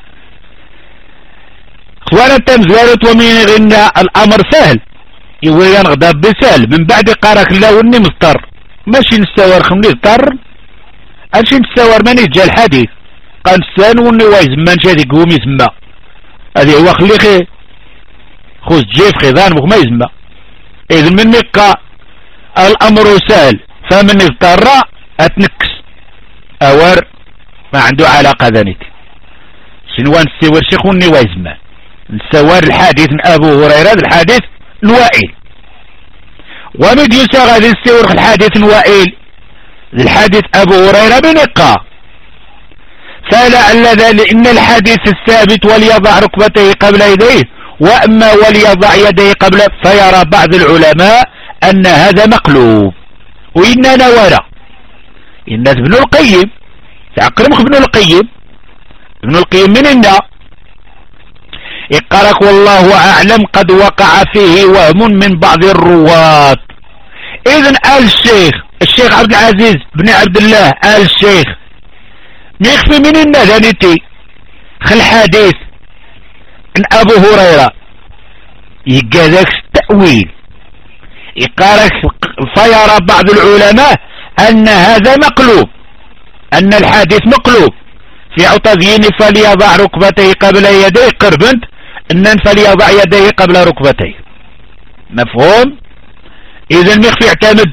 Speaker 1: اخوانا تمزارت ومن غنى الامر سهل يوين غدا بسهل من بعد قارك لا وني مضطر ماشي نستوار خمني اضطر اشي نستوار ماني جا الحديث قال سان وني وايز من شادي قوم يسمى هذه هو خلي خي خوز جيف خيضان مخ ما يسمى اذن من نقا الامر سهل فمن اضطر اتنكس اوار ما عنده علاقة ذانيتي شنوان نستوار شيخ وني وايز ما نستوار الحديث من ابو هريرة الحديث نوائل ومد يساغ هذا السور الحديث نوائل الحديث ابو هريرة بنقا فلعل ذلك ان الحديث الثابت وليضع ركبتيه قبل يديه واما وليضع يديه قبل فيرى بعض العلماء ان هذا مقلوب واننا ورا الناس ابن القيم تعقرمخ ابن القيم ابن القيم من النا يقرأك والله أعلم قد وقع فيه وهم من بعض الرواة. إذن آل الشيخ الشيخ عبد العزيز بن عبد الله آل الشيخ ميخفي من النذانيتي خل حديث عن أبو هريرة يقادك التأويل يقرأك فيرى بعض العلماء أن هذا مقلوب أن الحديث مقلوب في عطذين فليضع ركبتيه قبل يديه قربنت ان فليضع يديه قبل ركبتيه مفهوم. اذا مخفي يعتمد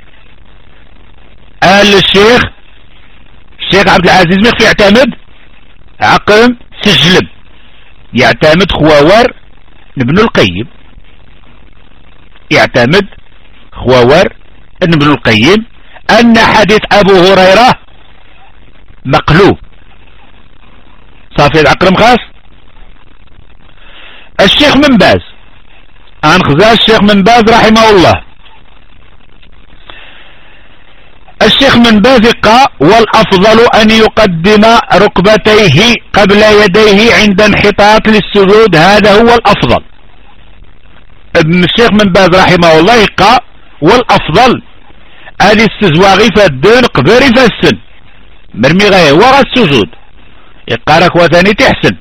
Speaker 1: آل الشيخ الشيخ عبد العزيز مخفي يعتمد عقم سجلب يعتمد خواور ابن القيم يعتمد خواور ابن القيم ان حديث ابو هريرة مقلوب صافي العقرم خاص. الشيخ من باز انخذا الشيخ من باز رحمه الله الشيخ من باز قال والافضل ان يقدم ركبتيه قبل يديه عند انحطاط للسجود هذا هو الافضل. ابن الشيخ من باز رحمه الله قال والافضل هذه السزواغي فالدون قبري فالسن مرمي غير ورا السجود يقارك وثاني تحسن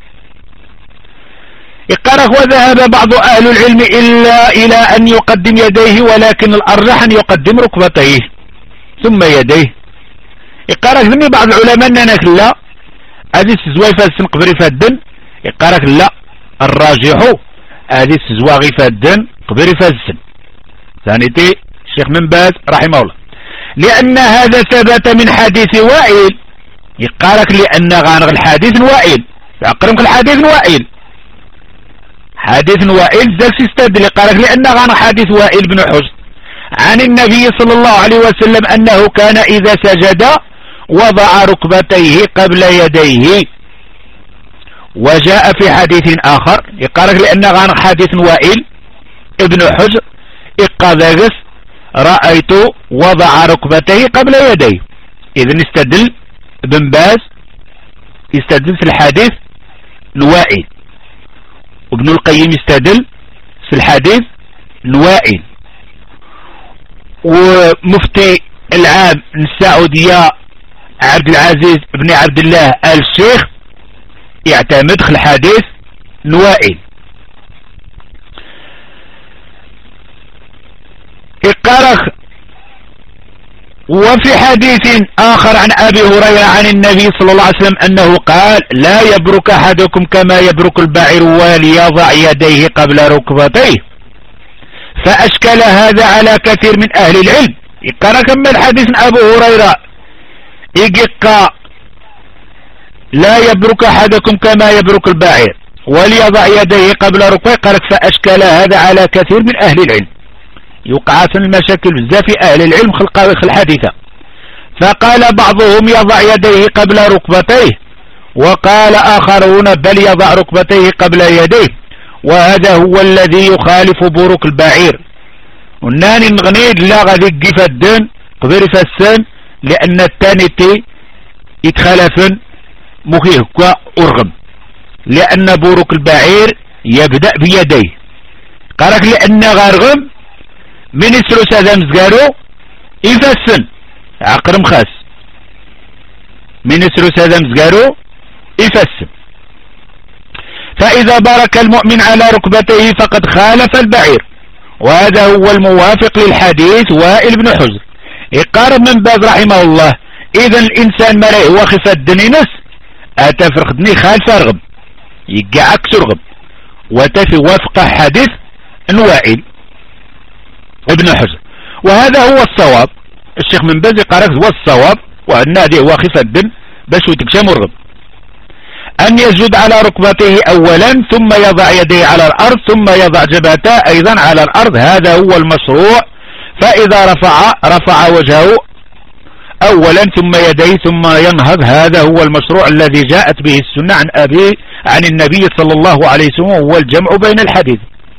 Speaker 1: يقارك وذهب بعض أهل العلم إلا إلى أن يقدم يديه ولكن الأرجح أن يقدم ركبتيه ثم يديه يقارك ذني بعض العلماء أننا لا هذه السزواغي فالسن قبري فالدن يقارك لا الراجح هذه السزواغي فالدن قبري فالسن ثاني تي الشيخ من باز رحمه الله لأن هذا ثبت من حديث وائل يقارك لأن غانغ الحديث وائل يقرمك الحديث وائل حديث وائل ذاك يستدل يقارك لأن غانغ حديث وائل بن حجر عن النبي صلى الله عليه وسلم أنه كان إذا سجد وضع ركبتيه قبل يديه. وجاء في حديث آخر يقارك لأن غانغ حديث وائل ابن حجر إقاذاقس رأيت وضع ركبتيه قبل يديه. إذن استدل ابن باز يستدل في الحديث نوائل وابن القيم يستدل في الحديث نوائل ومفتي العام السعودية عبد العزيز بن عبد الله آل الشيخ يعتمد في الحديث نوائل. إقارك وفي حديث آخر عن أبي هريرة عن النبي صلى الله عليه وسلم أنه قال لا يبرك أحدكم كما يبرك البعير وليضع يديه قبل ركبتيه. فأشكل هذا على كثير من أهل العلم. يقرأ كما الحديث عن أبو هريرة يقى لا يبرك أحدكم كما يبرك البعير وليضع يديه قبل ركبتيه قالك فأشكل هذا على كثير من أهل العلم. يوقع المشاكل بزاف في أهل العلم خلق الحديثة. فقال بعضهم يضع يديه قبل ركبتيه وقال آخرون بل يضع ركبتيه قبل يديه وهذا هو الذي يخالف بروك البعير وناني نغني لا غادي كيف الدن قبل فسن لأن الثاني تي يتخلفن مخيه كوا أرغم لأن بورك البعير يبدأ بيديه قالك لأن غارغم من يسلس هذا مزقارو يفسن عقرم خاس من يسلس هذا مزقارو يفسن. فإذا بارك المؤمن على ركبتيه فقد خالف البعير، وهذا هو الموافق للحديث وائل بن حجر. يقارب من باز رحمه الله إذا الإنسان مريه وخف الدنينس أتفرق دني خالف رغم يقع عكس رغم وتفي وفق حديث وائل ابن حجر، وهذا هو الصواب. الشيخ من باز يقارب هو الصواب وأن هذه وخف الدن باش وتكشم الرغم أن يسجد على ركبته أولا ثم يضع يديه على الأرض ثم يضع جبهته أيضا على الأرض، هذا هو المشروع. فإذا رفع رفع وجهه أولا ثم يديه ثم ينهض، هذا هو المشروع الذي جاءت به السنة عن أبي عن النبي صلى الله عليه وسلم، وهو الجمع بين الحديث.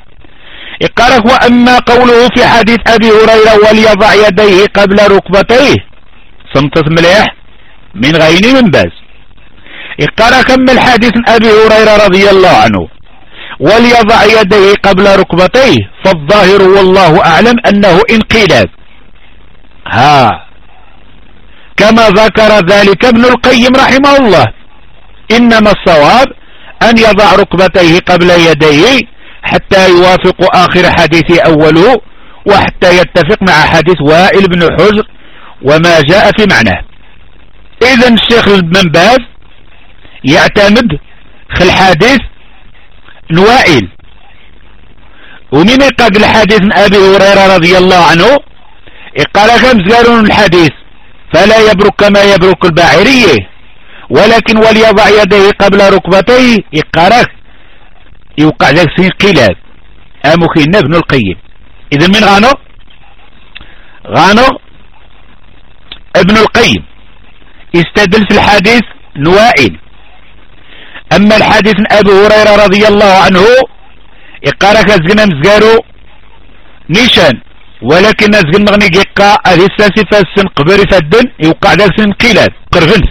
Speaker 1: قالك وأما قوله في حديث أبي هريرة وليضع يديه قبل ركبتيه صمتت مليح من غير من باز. قال كمل حديث أبي هريرة رضي الله عنه وليضع يديه قبل ركبتيه، فالظاهر والله أعلم أنه انقلاب، ها كما ذكر ذلك ابن القيم رحمه الله. إنما الصواب أن يضع ركبتيه قبل يديه حتى يوافق آخر حديث أوله وحتى يتفق مع حديث وائل بن حجر وما جاء في معناه. إذن الشيخ ابن باز يعتمد في الحديث وائل، ومن يقاق الحديث من أبي هريرة رضي الله عنه قال كم قالون الحديث فلا يبرك كما يبرك الباعرية ولكن وليضع يديه قبل ركبتيه، يقارك يوقع ذلك سين قلاب أمكن ابن القيم. إذن من غانو غانو ابن القيم استدل في الحديث نوائل. أما الحديث من أبي هريرة رضي الله عنه إقارك أزقنا مزقارو نيشان ولكن أزقنا مغني قيقا هذه الساسي فاسن قبري فدن يوقع ذلك سن قلاب قرفنس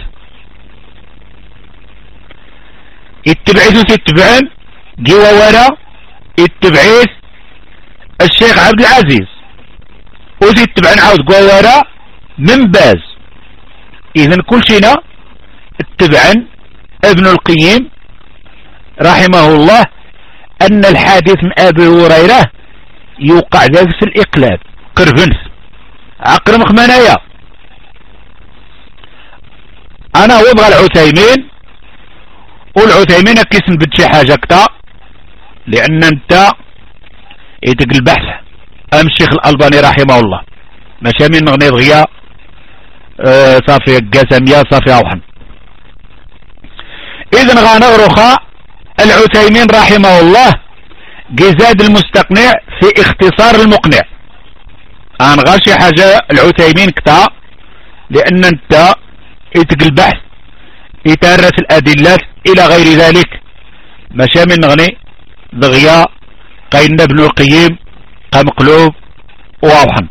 Speaker 1: اتبعيثو تتبعن جوا ورا اتبعيث الشيخ عبد العزيز وتتبعن عاود جوا ورا من باز. إذن كل شينا اتبعن ابن القيم رحمه الله أن الحديث من أبي هريرة يوقع ذلك في الإقلاب قرفنس عقر مخمنايا. أنا وضغى العثيمين والعثيمين كيسن بدشي حاجة كتا لأن انت يتق البحث أم الشيخ الألباني رحمه الله ماشي من نغني دغيا اه صافي قاسمية صافي أوحن. إذن غانغرخا العثيمين رحمه الله جزاد المستقنع في اختصار المقنع. أنا غاشي حاجة العثيمين كتا لأن انت يتق البحث يتعرف الأدلات إلى غير ذلك ماشي من نغني دغيا قاين ابن القيم قمقلوب واوحن.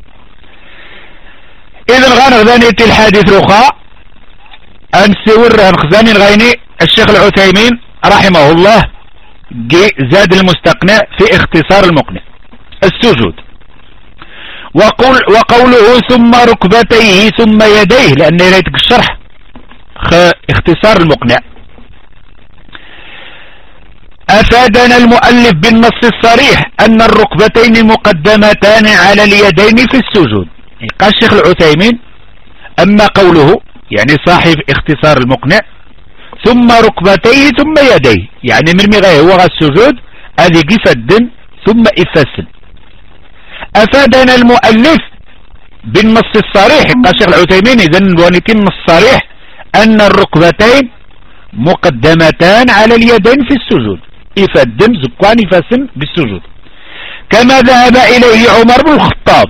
Speaker 1: إذن غانغذانيتي الحديث رخاء أنسور هنخزاني الغيني الشيخ العثيمين رحمه الله زاد المستقنع في اختصار المقنع السجود. وقول وقوله ثم ركبتيه ثم يديه لأن ريتك الشرح اختصار المقنع. أفادنا المؤلف بالنص الصريح أن الركبتين مقدمتان على اليدين في السجود. قال الشيخ العثيمين أما قوله يعني صاحب اختصار المقنع ثم ركبتيه ثم يديه يعني من مغاية هو السجود هذه قفد ثم إفسن. أفادنا المؤلف بالنص الصريح قال الشيخ العثيمين إذن ونتين النص الصريح أن الركبتين مقدمتان على اليدين في السجود إفدن زكوان إفسن بالسجود كما ذهب إليه عمر بن الخطاب.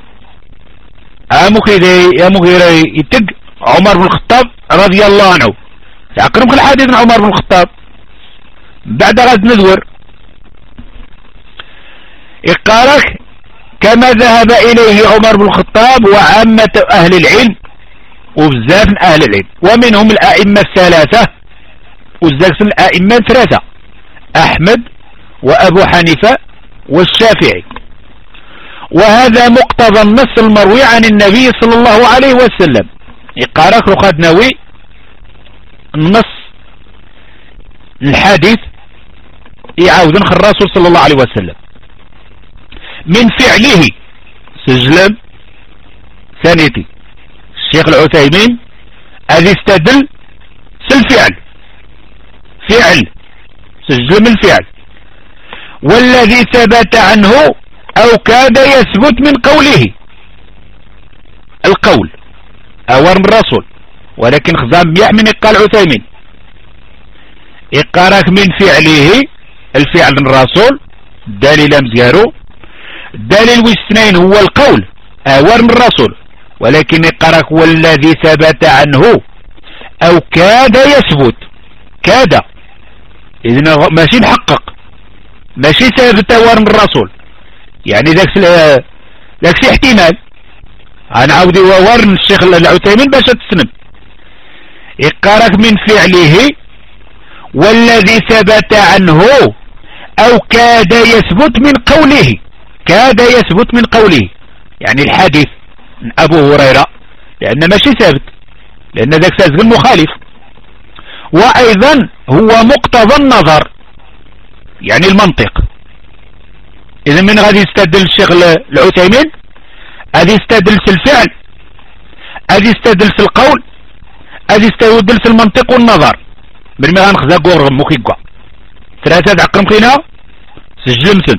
Speaker 1: يا مغيري يتق عمر بن الخطاب رضي الله عنه أقربك الحديث عن عمر بن الخطاب بعد غد ندور إقارك كما ذهب إليه عمر بن الخطاب وعامة أهل العلم وبزاف من أهل العلم، ومنهم الأئمة الثلاثة وبزاف من الأئمة الثلاثة أحمد وأبو حنيفة والشافعي. وهذا مقتضى النص المروي عن النبي صلى الله عليه وسلم. يقارك رخاد نووي النص الحديث يعاود نخ الرسول صلى الله عليه وسلم من فعله سجلم ثانيتي الشيخ العثيمين هذا استدل سالفعل فعل سجلم الفعل والذي ثبت عنه أو كاد يثبت من قوله القول أور من الرسول، ولكن خزام يحمل قال عثيمين إقارك من فعله الفعل من الرسول دليل مزيارو الدليل والاثنين هو القول أور من الرسول، ولكن إقارك والذي ثبت عنه أو كاد يثبت كاد إذن ماشي نحقق ماشي ثابت أور من الرسول، يعني ذاك ذاك احتمال أنا عاودي وورن الشيخ العثيمين باش تسلم. إقارك من فعله والذي ثبت عنه أو كاد يثبت من قوله كاد يثبت من قوله يعني الحديث من أبو هريرة لأن ماشي ثابت لأن ذاك سازق مخالف، وأيضا هو مقتضى النظر يعني المنطق. إذا من غادي يستدل الشيخ العثيمين غادي يستدل في الفعل غادي يستدل في القول غادي يستدل في المنطق والنظر من ما غنخزا قور مخيقوا ثلاثة عقرم قينا سجل مثل.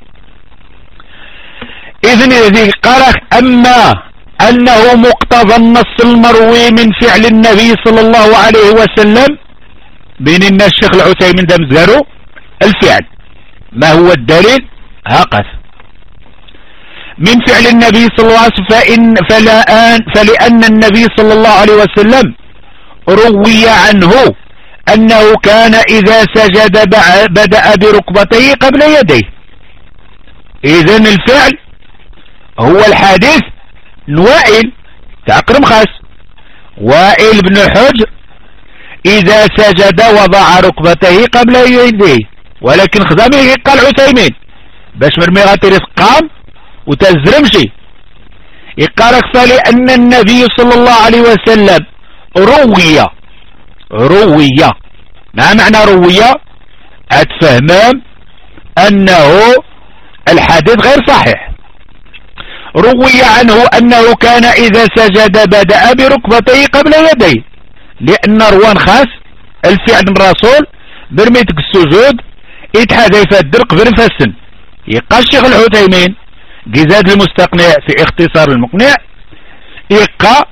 Speaker 1: إذن هذه قال أما أنه مقتضى النص المروي من فعل النبي صلى الله عليه وسلم بين الناس الشيخ العثيمين دا مزارو الفعل ما هو الدليل هاقف من فعل النبي صلى الله عليه وسلم فإن فلأن فلأن النبي صلى الله عليه وسلم روي عنه أنه كان إذا سجد بدأ بركبتيه قبل يديه. إذن الفعل هو الحديث وائل تعقرم خاص وائل بن حجر إذا سجد وضع ركبتيه قبل يديه، ولكن خزامي قال عثيمين باش مرمي غاتريس قام وتزرمشي يقارك فلأن النبي صلى الله عليه وسلم روي روي ما معنى روي أتفهمام أنه الحديث غير صحيح. روي عنه أنه كان إذا سجد بدأ بركبتيه قبل يديه لأن روان خاص الفعل من الرسول برميتك السجود يتحدث الدرق برفسن. يقى الشيخ العثيمين جزاد المستقنع في اختصار المقنع يقى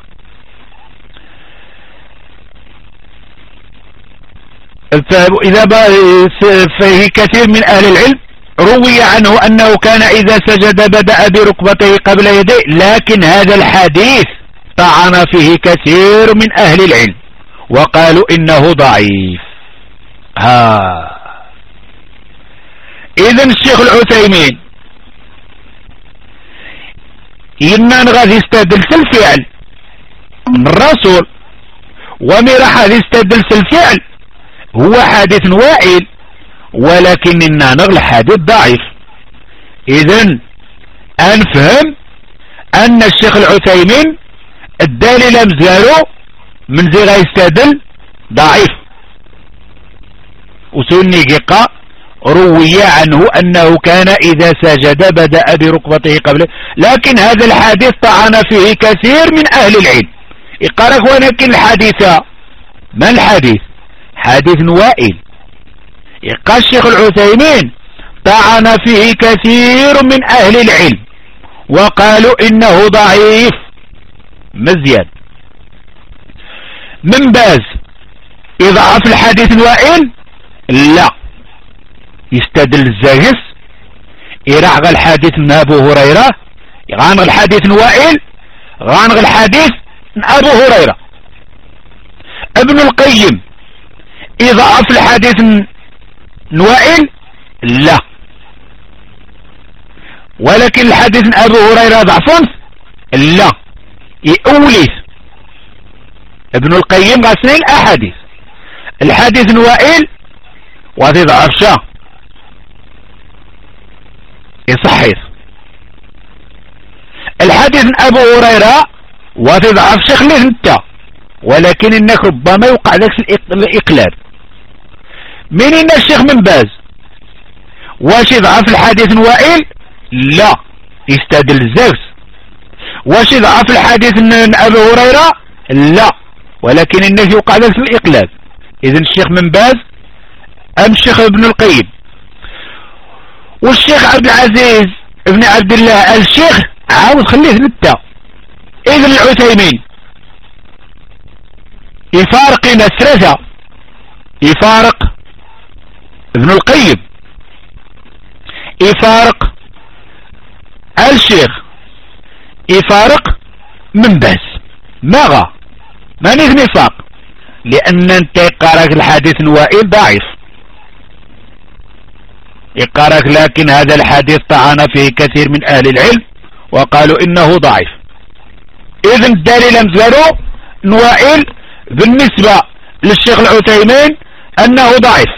Speaker 1: إذا فيه كثير من أهل العلم روي عنه أنه كان إذا سجد بدأ بركبتيه قبل يديه، لكن هذا الحديث طعن فيه كثير من أهل العلم وقالوا إنه ضعيف. ها إذن الشيخ العثيمين إما غادي يستدل في الفعل من الرسول ومن راح غادي يستدل في الفعل هو حديث وائل، ولكن إننا نغل حديث ضعيف. إذن أنفهم أن الشيخ العثيمين الدليل مزارو من زي غيستدل ضعيف وسني قيقا روي عنه أنه كان إذا سجد بدأ بركبته قبله، لكن هذا الحديث طعن فيه كثير من أهل العلم يقارك. ولكن الحديث ما الحديث حديث وائل يقال الشيخ العثيمين طعن فيه كثير من أهل العلم وقالوا إنه ضعيف مزيان. من باز إضعاف الحديث وائل لا يستدل الزاهس يرعغ الحديث من أبو هريرة غانغ الحديث وائل غانغ الحديث من أبو هريرة. ابن القيم إضعاف الحديث وائل لا، ولكن الحديث من أبو هريرة ضعف لا يأوليس ابن القيم غسنين الأحاديث الحديث نوائل وهذه ضعف شا يصحيح الحديث من أبو هريرة وهذه ضعف شيخ ليه انت ولكن انك ربما يوقع ذاك الإقلاب من إن الشيخ من باز واش يضعف الحديث نوائل لا يستدل الزوز واش يضعف الحديث من أبو هريرة لا ولكن الناس يوقع ذلك في الإقلاب. إذن الشيخ من باز أم الشيخ ابن القيم والشيخ عبد العزيز ابن عبد الله الشيخ عاوز خليه نتا. إذن العثيمين يفارق نسرته يفارق ابن القيم يفارق الشيخ يفارق من باز ماغا ما نيز نفاق لأن انت يقارك الحديث نوائل ضعيف يقارك لكن هذا الحديث طعن فيه كثير من أهل العلم وقالوا إنه ضعيف. إذن الدليل امزلوا نوائل بالنسبة للشيخ العثيمين أنه ضعيف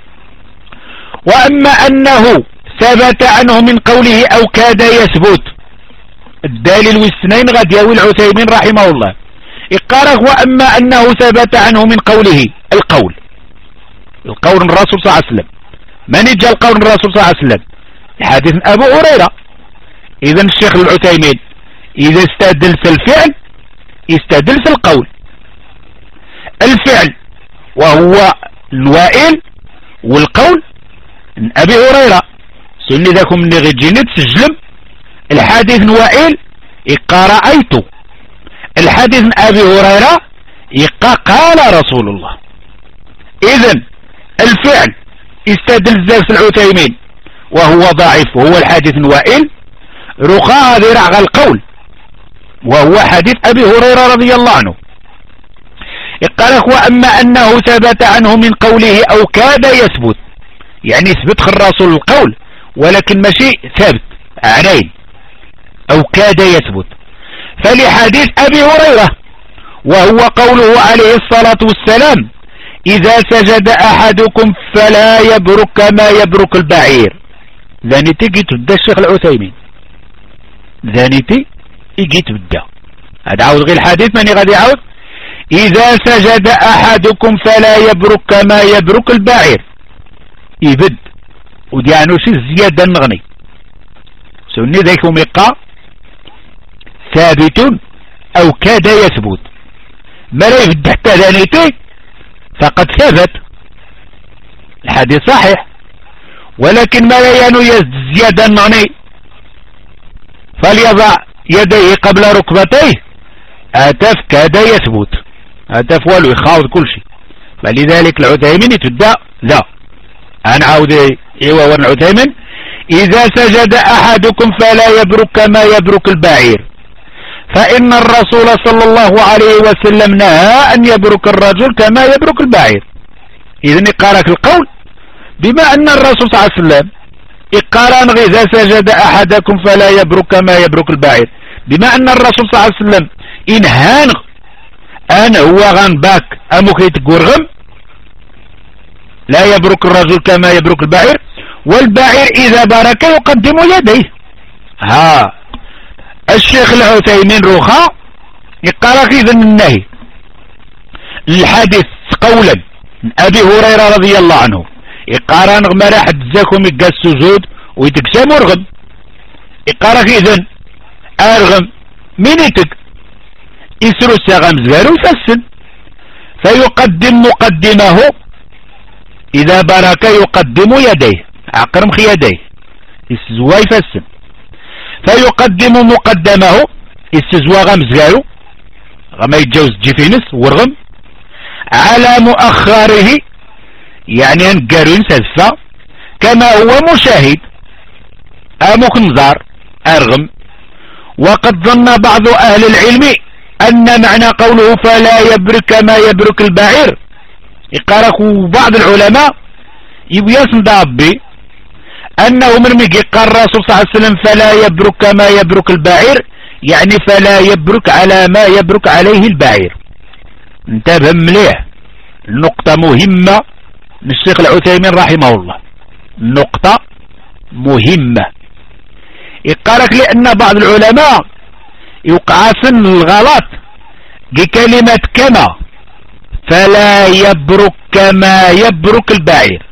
Speaker 1: وأما أنه ثبت عنه من قوله أو كاد يثبت الدليل والسنين غد يوي العثيمين رحمه الله يقارك وأما أنه ثبت عنه من قوله القول القول من الرسول صلى الله عليه وسلم من يجي القول من الرسول صلى الله عليه وسلم الحديث من أبو هريرة. إذن الشيخ العثيمين إذا استدل في الفعل يستدل في القول الفعل وهو الوائل والقول من أبي هريرة سني ذاكم اللي غيجيني تسجلم الحديث نوائل يقا رأيته الحديث من أبي هريرة يقا قال رسول الله. إذن الفعل يستدل ذاك العثيمين وهو ضعيف وهو الحديث نوائل رخاء ذراع القول وهو حديث أبي هريرة رضي الله عنه يقال وأما أنه ثبت عنه من قوله أو كاد يثبت يعني يثبت الرسول القول ولكن ماشي ثابت عرين أو كاد يثبت فلحديث أبي هريرة وهو قوله عليه الصلاة والسلام إذا سجد أحدكم فلا يبرك كما يبرك البعير ذانيتي جيت بدا الشيخ العثيمين ذانيتي جيت بدا هذا عاود غير الحديث ماني غادي يعاود إذا سجد أحدكم فلا يبرك كما يبرك البعير يبد وديانو شي زيادة نغني سني ذاك ميقا ثابت أو كاد يثبت ما لا يبد حتى ذانيتي فقد ثبت الحديث صحيح ولكن ما لا ينو زيادة نغني فليضع يديه قبل ركبتيه أتف كاد يثبت أتف والو يخاوض كل شيء فلذلك العثيمين يتبدا لا أنا عاود إيوا ورن العثيمين إذا سجد أحدكم فلا يبرك كما يبرك البعير فإن الرسول صلى الله عليه وسلم نهى أن يبرك الرجل كما يبرك البعير. إذن يقارك القول بما أن الرسول صلى الله عليه وسلم إقاران إذا سجد أحدكم فلا يبرك كما يبرك البعير بما أن الرسول صلى الله عليه وسلم إنهان أنا هو غنباك أمو كيتقرغم لا يبرك الرجل كما يبرك البعير والبعير إذا برك يقدم يديه. ها الشيخ العثيمين روخا يقرأ إذن النهي الحديث قولا من أبي هريرة رضي الله عنه يقرأ نغمى راح تزاكم يقى السجود ويتقسم ورغم يقرأ إذن أرغم من يتق يسرو الساغم زغارو يفسن فيقدم مقدمه إذا برك يقدم يديه عقرم يديه يسزوا يفسن فيقدم مقدمه يسزوا غم زغارو غما يتجاوز جيفينس ورغم على مؤخره يعني نقارو ينسدفا كما هو مشاهد أموك نظار أرغم. وقد ظن بعض أهل العلم أن معنى قوله فلا يبرك كما يبرك البعير يقارك بعض العلماء يبياسن دابي أنه من ميجي قال الرسول صلى الله عليه وسلم فلا يبرك كما يبرك البعير، يعني فلا يبرك على ما يبرك عليه البعير. انتبه مليح، نقطة مهمة من الشيخ العثيمين رحمه الله، نقطة مهمة. يقارك لأن بعض العلماء يوقع سن الغلط بكلمة كما، فلا يبرك كما يبرك البعير،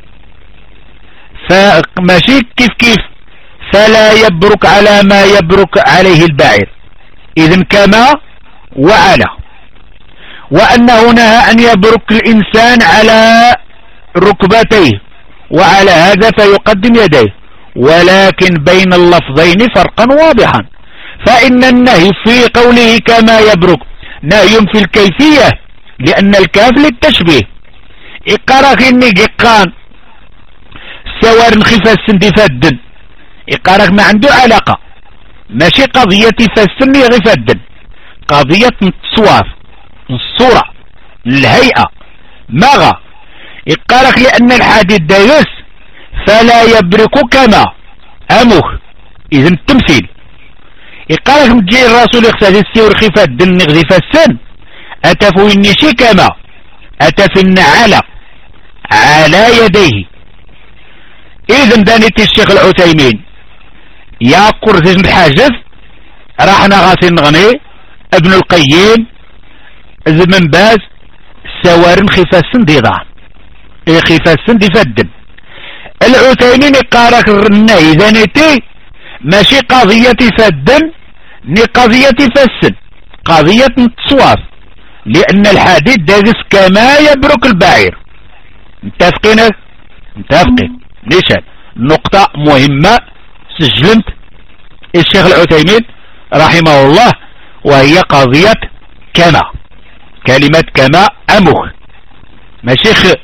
Speaker 1: فماشي كيف كيف فلا يبرك على ما يبرك عليه البعير، إذن كما وعلى، وأنه نهى أن يبرك الإنسان على ركبتيه وعلى هذا فيقدم يديه، ولكن بين اللفظين فرقا واضحا، فإن النهي في قوله كما يبرك نهي في الكيفية، لأن الكاف للتشبيه. إقارك إني قان سوار خفاس دفادا، إقارك ما عنده علاقة، ماشي قضية فاسن غفادا، قضية التصواف، الصورة، الهيئة، ماغا. إقارك لأن الحديث دايس فلا يبرك كما أموه، إذن التمثيل. يقالك متجي الرسول يخسى السيور خفات دن نغذي فالسن أتفو النشي كما أتفن على على يديه. إذن دانيت الشيخ العثيمين يا قرزيز الحاجز راحنا غاسي نغني ابن القيم زمن باز سوارن خفاسن دي ضعن اي خفاسن دي فدن. العثيمين يقارك النهي دانيتي ماشي قضية فدن ني قضية فسن، قضية تصواف، لأن الحديث داقس كما يبرك البعير. متفقين متفقين نيشان نقطة مهمة سجلت الشيخ العثيمين رحمه الله، وهي قضية كما، كلمة كما أمخ ماشي خ.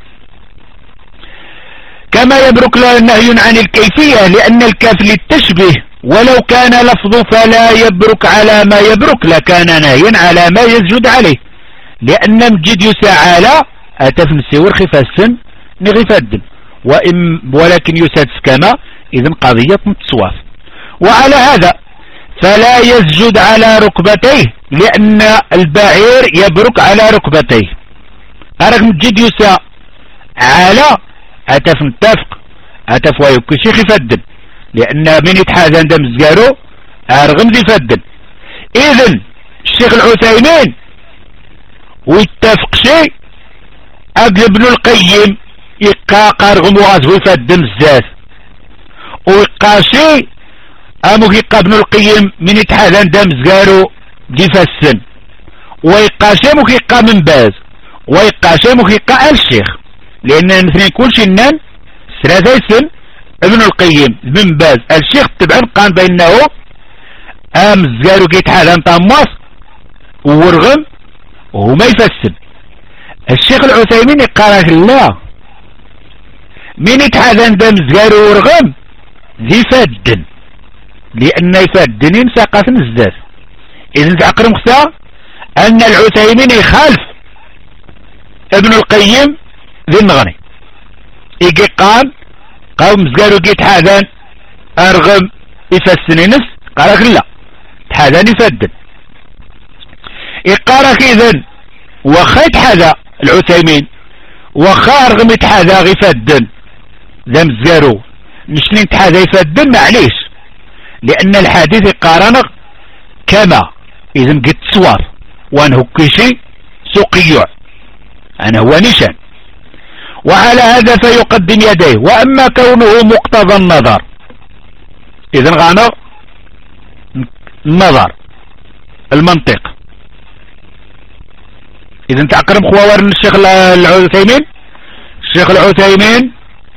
Speaker 1: كما يبرك نهي عن الكيفية لأن الكاف للتشبيه، ولو كان لفظ فلا يبرك على ما يبرك لكان نهيا على ما يسجد عليه، لأن مجد يسعى أتفن سيور خفاسن نغفاد، ولكن يساد كما إذن قضية متصواف. وعلى هذا فلا يسجد على ركبتيه لأن البعير يبرك على ركبتيه. أرك مجد يسعى على أتف متفق أتف ويكشي خفدن، لأن من يتحاذن دم زقارو أرغم ذي فدن. إذن الشيخ العثيمين ويتفق شيء أقل ابن القيم يقا قارغم وغازو يفدن الزاز، ويقا شيء أمو يقا ابن القيم من يتحاذن دم زقارو دي فسن، ويقا شيء مو يقا من باز، ويقا شيء مو يقا الشيخ، لأن الاثنين كل شيء نان ثلاثة يسن ابن القيم من باز الشيخ تبعا قان بينه ام زارو كيت حالان طاماس وورغم وهو ما يفسن. الشيخ العثيمين يقال لا من يتحاذن دم زارو ورغم ذي فدن، لأن يفدن يمساقا الزاز. إذن تعقر مختار أن العثيمين يخالف ابن القيم ذي النغني إيجي قال قوم زقارو كي تحاذان أرغم يفسني نفس قالك لا تحاذان يفدن. إقارك إذن وخا يتحاذى العثيمين وخا أرغم يتحاذى يفدن ذم زقارو نشنين تحاذى يفدن معليش، لأن الحديث يقارن كما إذن قد صوار وأنه كشي سقيع أنا هو نشان. وعلى هذا فيقدم يديه، وأما كونه مقتضى النظر إذن غانا النظر المنطق. إذن تعقرم خوار الشيخ العثيمين الشيخ العثيمين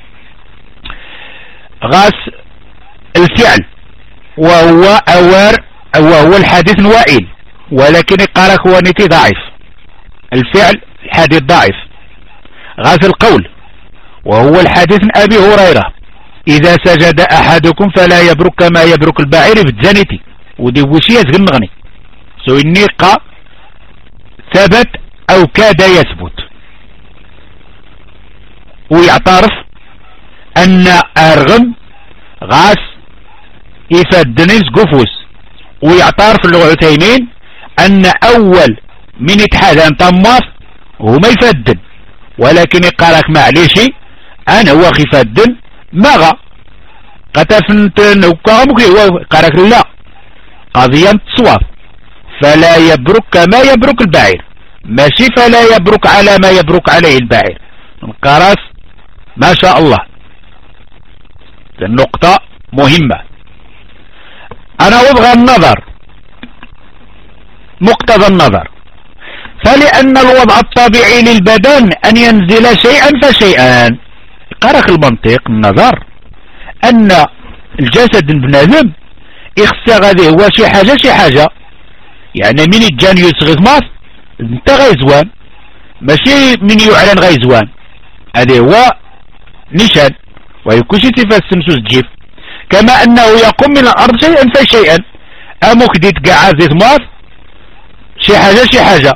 Speaker 1: غاس الفعل وهو أوار وهو الحديث وائل، ولكن قال اخوانيتي ضعيف الفعل الحديث ضعيف. غاز القول وهو الحديث من أبي هريرة إذا سجد أحدكم فلا يبرك كما يبرك البعير بجانتي، ودي وشية غنغني سو النيقة ثبت أو كاد يثبت. ويعترف أن أرغم غاس يفدن قفوس، ويعترف العثيمين أن أول من يتحدى طماف هو ما يفدن، ولكن يقارك معليش أنا هو خيفدن ماغا قتفنت نوكامك هو قارك لا قضية تصواف، فلا يبرك كما يبرك البعير، ماشي فلا يبرك على ما يبرك عليه البعير. القراص ما شاء الله النقطة مهمة. أنا أبغى النظر مقتضى النظر، فلأن الوضع الطبيعي للبدن أن ينزل شيئا فشيئا. قرأ المنطق النظر أن الجسد البنادم يخص غادي هو شي حاجة شي حاجة، يعني من يتجان يسغي ماس انت غيزوان ماشي من يعلن غيزوان، هذا هو نشان ويكون شي تفاس سمسوس تجيف. كما أنه يقوم من الأرض شيئا فشيئا، أموك ديت قاع زيت ماس شي حاجة شي حاجة.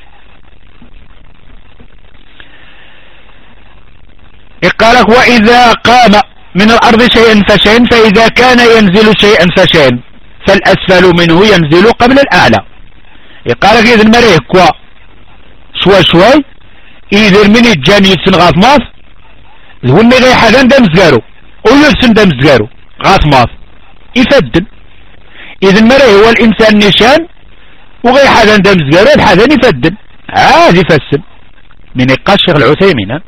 Speaker 1: قالك وإذا قام من الأرض شيئا فشيئا فإذا كان ينزل شيئا فشيئا فالأسفل منه ينزل قبل الأعلى. قالك إذا مريه كوا شوي شوي إذا من يتجان يتسن غاث ماس ذهولني غي حدا ندم زقارو ويرسن دم زقارو غاث ماس يفدن. إذا مريه هو الإنسان نشان وغي حدا ندم زقارو الحدا يفدن عاد يفسن من يقاشر العثيمين.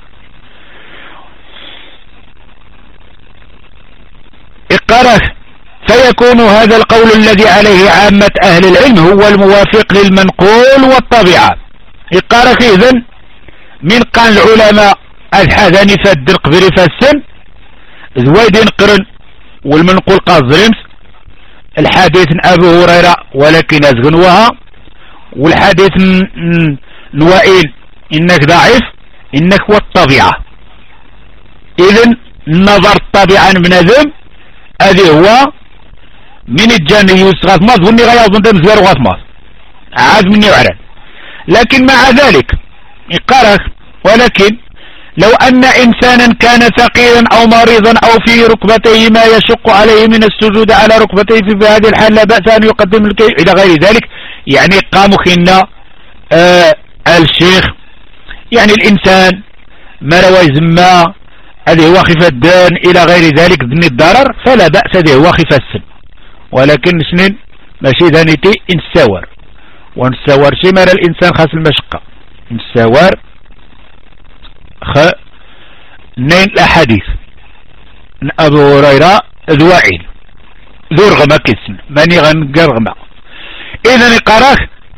Speaker 1: إقرأ فيكون هذا القول الذي عليه عامة أهل العلم هو الموافق للمنقول والطبيعة. إقرأ إذن من قال العلماء الحذان يفدر قبل يفسن ذويدين قرن والمنقول قاظرمس الحديث أبو هريرة ولكن أزغنوها، والحديث نوائل إنك ضعيف إنك هو الطبيعة. إذن النظر الطبيعة بنادم هذه هو من الجاني يسغاث ماض وني غير يظن دم زغار وغاث ماض عاد مني وعران. لكن مع ذلك يقارك ولكن لو أن إنسانا كان ثقيلا أو مريضا أو في ركبتيه ما يشق عليه من السجود على ركبتيه في هذه الحال لا بأس أن يقدم الكي إلى غير ذلك. يعني قاموا خينا آه الشيخ يعني الإنسان ما روى زما هذه هو خفة الدين إلى غير ذلك ذني الضرر فلا بأس هذه هو خفة السن، ولكن سنين ماشي ذانيتي نساور ونساور شي مال الإنسان خاص المشقة نساور خ نين الأحاديث أبو هريرة ذوائل ذو رغمة كسن ماني غنقرغمة. إذن قراك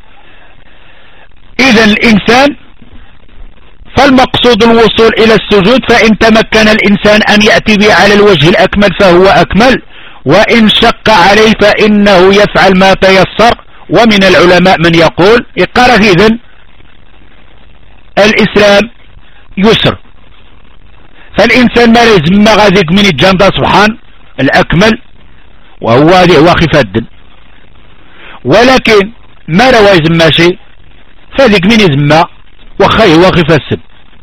Speaker 1: إذن الإنسان فالمقصود الوصول إلى السجود، فإن تمكن الإنسان أن يأتي به على الوجه الأكمل فهو أكمل، وإن شق عليه فإنه يفعل ما تيسر. ومن العلماء من يقول اقرأ إذن الإسلام يسر، فالإنسان ما لازم ما غازيك من الجنة سبحان الأكمل وهو هذه هو خفاد، ولكن ما روى يزمى شيء فذيك من يزمى وخي هو خفاسد.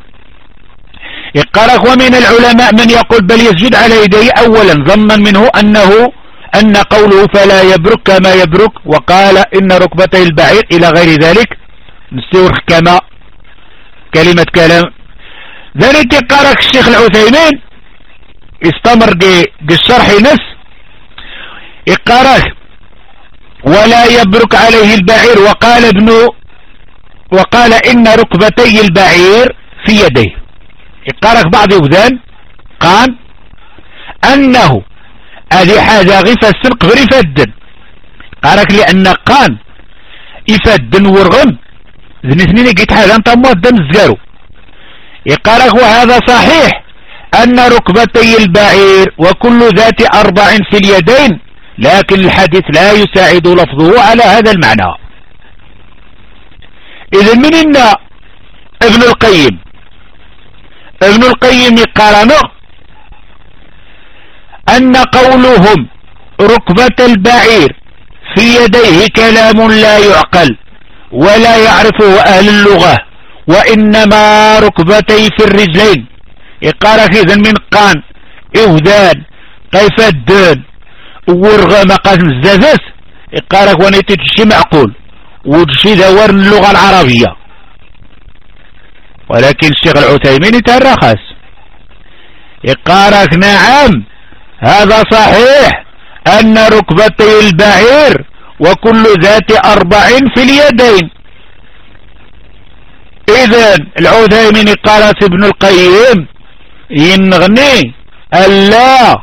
Speaker 1: يقرأ ومن العلماء من يقول بل يسجد على يديه أولا ظنا منه أنه أن قوله فلا يبرك كما يبرك وقال إن ركبتي البعير إلى غير ذلك نستورخ كما كلمة كلام ذلك. يقرأ الشيخ العثيمين استمر بالشرح نفس يقرأ ولا يبرك عليه البعير وقال ابن وقال إن ركبتي البعير في يديه. يقرأ بعض وذان قال أنه هذه حاجة غير السبق غير يفدن قالك لأن قان يفدن ورغم ذن اثنين قيت حاجة انت موات دم الزقارو. يقالك وهذا صحيح أن ركبتي البعير وكل ذات أربع في اليدين، لكن الحديث لا يساعد لفظه على هذا المعنى. إذن من إن ابن القيم ابن القيم يقارن أن قولهم ركبة البعير في يديه كلام لا يعقل ولا يعرفه أهل اللغة، وإنما ركبتي في الرجلين. يقارن إذن من قان إودان كيف الدين ورغم قاسم الزازاس يقارك ونيتي تشي معقول وتشي دوار اللغة العربية. ولكن الشيخ العثيمين يترخص يقارك نعم هذا صحيح أن ركبتي البعير وكل ذات أربع في اليدين. إذن العثيمين قالت ابن القيم ينغني ألا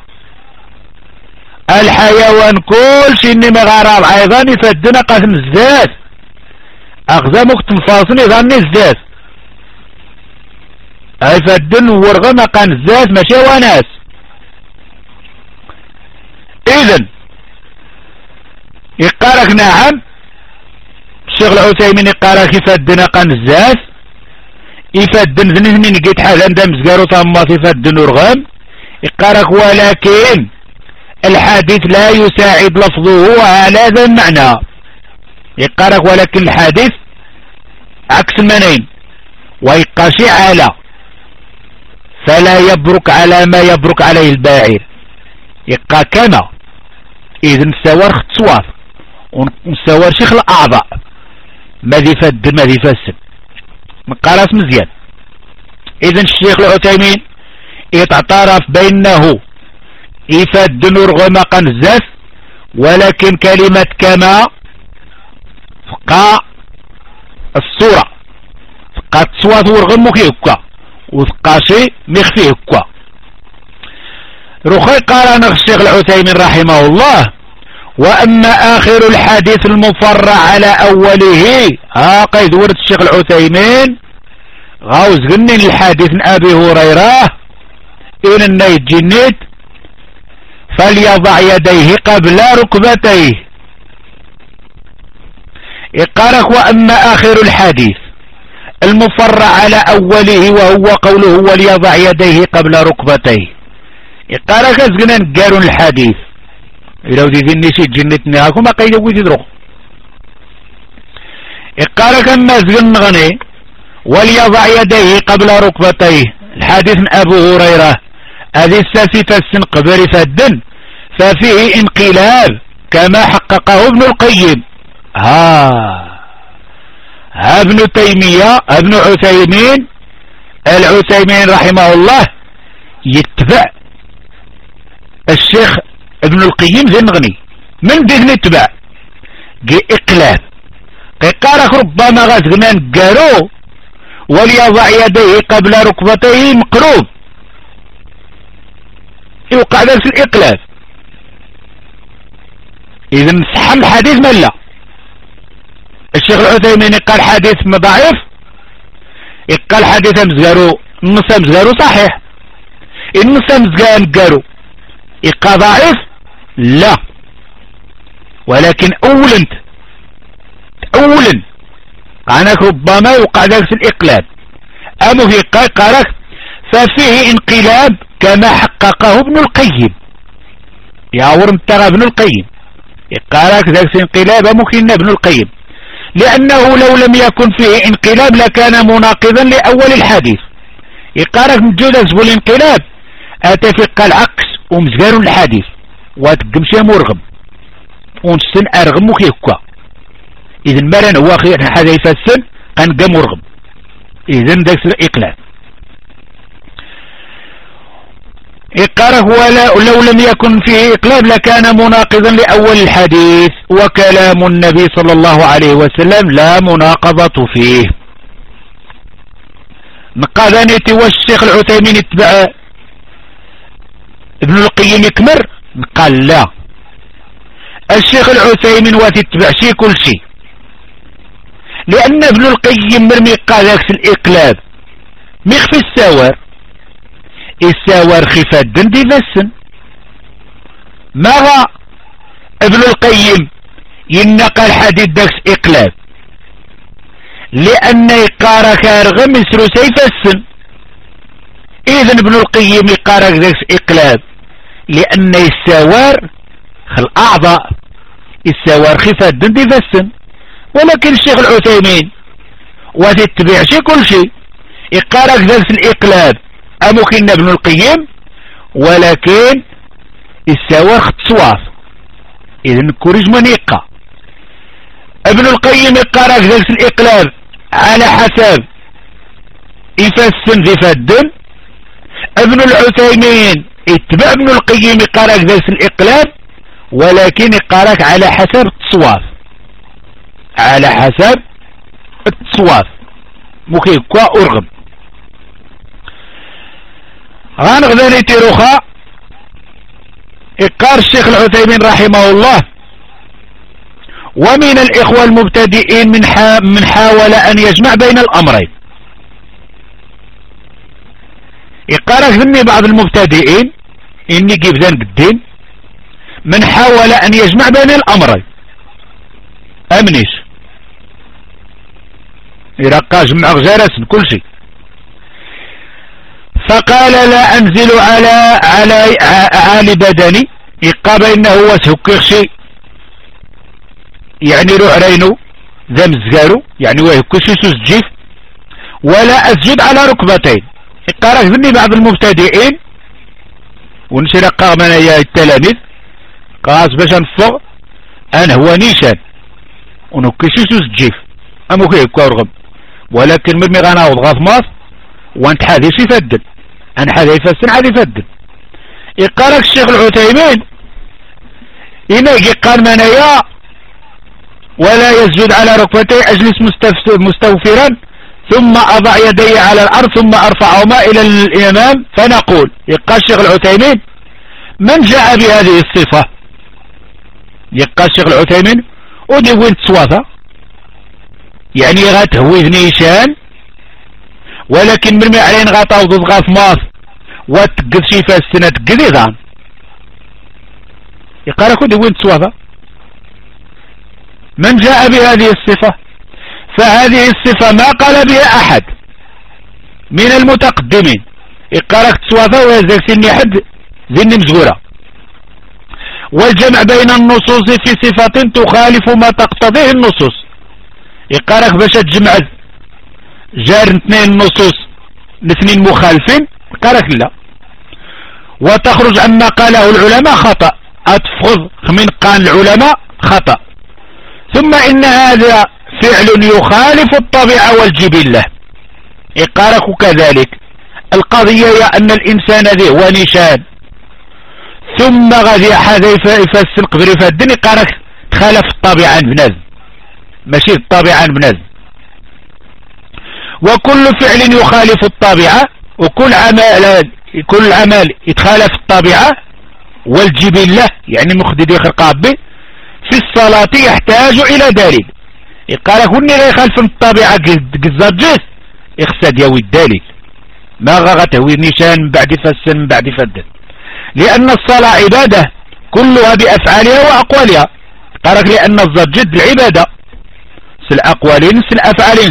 Speaker 1: الحيوان كل شيء إنما غراب أيضا يفدنا قسم الزاز أخزامك تنفاصني ظني الزاز يفدن ورغم قان الزاز ماشي وناس. إذن يقارك نعم الشيخ العثيمين يقارك يفدنا قان الزاز يفدن ذنين من قيت حاجة عندها مزقارو طماط يفدن ورغم يقارك ولكن الحديث لا يساعد لفظه على هذا المعنى. يقارك ولكن الحديث عكس المنين ويقاشي على فلا يبرك على ما يبرك عليه الباعير يقا كما إذن سوار ختصواف ونسوار شيخ الأعضاء ماذي فد ماذي فسد مقاراس مزيان. إذن الشيخ العثيمين يتعترف بأنه يفد نرغم قنزاس ولكن كلمة كما فقا الصورة فقا تصوات ورغم مخيهكا وفقا شيء مخفيهكا. رخي قال الشيخ العثيمين رحمه الله وأما آخر الحديث المفرع على أوله ها قيد ورد الشيخ العثيمين غاوز غنين الحديث من أبي هريرة إن النيت جنيت فليضع يديه قبل ركبتيه. يقارك وأما آخر الحديث المفرع على أوله وهو قوله وليضع يديه قبل ركبتيه. يقارك أزقنا نقارن الحديث إلا ودي ذني شي جنتني هاكو ما قيد ويدي دروخ. يقارك أما أزقنا نغني وليضع يديه قبل ركبتيه الحديث من أبو هريرة هذه الساسفة السن قبل فدن ففيه انقلاب كما حققه ابن القيم. ها ها ابن تيمية ابن عثيمين العثيمين رحمه الله يتبع الشيخ ابن القيم ذي نغني من ذي يتبع جي اقلاب قارك ربما غازقنا نقارو وليضع يديه قبل ركبتيه مقروب يوقع ذلك الإقلاب. إذن صح الحديث من لا الشيخ العثيمين قال حديث ضعيف قال حديث مزقارو النص مزقارو صحيح النص مزقارو يقال ضعيف لا ولكن أولا أولا عنك ربما يوقع ذلك الإقلاب أما في قارك ففيه انقلاب كما حققه ابن القيم يا ورمتغى ابن القيم يقارك ذلك انقلاب ممكن ابن القيم لأنه لو لم يكن فيه انقلاب لكان مناقضا لأول الحديث. يقارك مجلس بالانقلاب أتفق العكس ومزقار الحديث وتقمشي مرغم ونسن أرغم مخيكا. إذن مرن هو خير هذا يفسن قنقى مرغم إذن ذلك الإقلاب. إقاره ولو لم يكن فيه إقلاب لكان مناقضا لأول الحديث وكلام النبي صلى الله عليه وسلم لا مناقضة فيه. نقاذانيتي واش الشيخ العثيمين يتبع ابن القيم يكمر قال لا الشيخ العثيمين وتتبع شي كل شيء لأن ابن القيم مرمي قال في الإقلاب مخفي السوار السوار خفات دندي فسن ما ابن القيم ينقل حديث داكس إقلاب لأن يقارك أرغم يسرو سيفسن. إذن ابن القيم يقارك داكس إقلاب لأن السوار خل أعضاء السوار خفات دندي فسن. ولكن الشيخ العثيمين وتتبع شي كل شيء يقارك داكس الإقلاب أمكن ابن القيم ولكن السواخ تصواف. إذن كوريج من يقى ابن القيم يقرأ جلس الإقلاب على حسب يفسن ذي فدن. ابن العثيمين اتبع ابن القيم يقرأ جلس الإقلاب ولكن يقرأ على حسب التصواف، على حسب التصواف مكيكوا أرغم. غنغدا نيتيروخا إقار الشيخ العثيمين رحمه الله: ومن الإخوة المبتدئين من, حا من حاول أن يجمع بين الأمرين. إقارك ذني بعض المبتدئين إني جيبزان قدين من حاول أن يجمع بين الأمرين. أمنيش يرقى جمع غجارس كل شيء، فقال لا أنزل على على عالي بدني يقاب إنه هو سهكيخشي يعني روح رينو ذا مزقارو يعني ويهكشي سوس جيف، ولا أسجد على ركبتين. يقارك ذني بعض المبتدئين ونشي رقا من التلاميذ قاس باش نفغ أنا هو نيشان ونهكشي سوس جيف أمو كي يكورغم، ولكن مرمي غناوض غاف ماس وانت حاذي شي فدل أنا حاذي يفسن حاذي يفدل. يقارك الشيخ العثيمين إنه قال منايا ولا يسجد على ركبتي أجلس مستوفرا ثم أضع يدي على الأرض ثم أرفعهما إلى الإمام فنقول. يقال الشيخ العثيمين من جاء بهذه الصفة؟ يقال الشيخ العثيمين ودي وين تصوافة يعني غاتهوي نيشان ولكن مرمي علين غاطاو ضد غاف ماس وتقذ شي فاسنة تقذ إذان. يقال ودي وين تصوافة من جاء بهذه الصفة؟ فهذه الصفة ما قال بها أحد من المتقدمين. يقارك تصوافة ويزاك سني حد ذني مزغورة. والجمع بين النصوص في صفة تخالف ما تقتضيه النصوص. يقارك باش تجمع جار اثنين نصوص الاثنين مخالفين يقارك لا، وتخرج عما قاله العلماء خطأ، أتفض من قال العلماء خطأ. ثم إن هذا فعل يخالف الطبيعة والجبلة. إقارك كذلك القضية هي أن الإنسان ذي هو نشان ثم غادي حدا يفسن قبل يفدن إقارك تخالف الطبيعة بنادم ماشي الطبيعة بنادم. وكل فعل يخالف الطبيعة وكل عمل كل عمل يتخالف الطبيعة والجبلة يعني مخدد يخرق به في الصلاة يحتاج إلى دليل. يقال كوني لا يخالف الطبيعة قزاب جيس يخسد يوي الدليل ما غغته نشان من بعد فسن من بعد فدن، لأن الصلاة عبادة كلها بأفعالها وأقوالها. قالك لأن الزجد العبادة سل أقوالين سل أفعالين.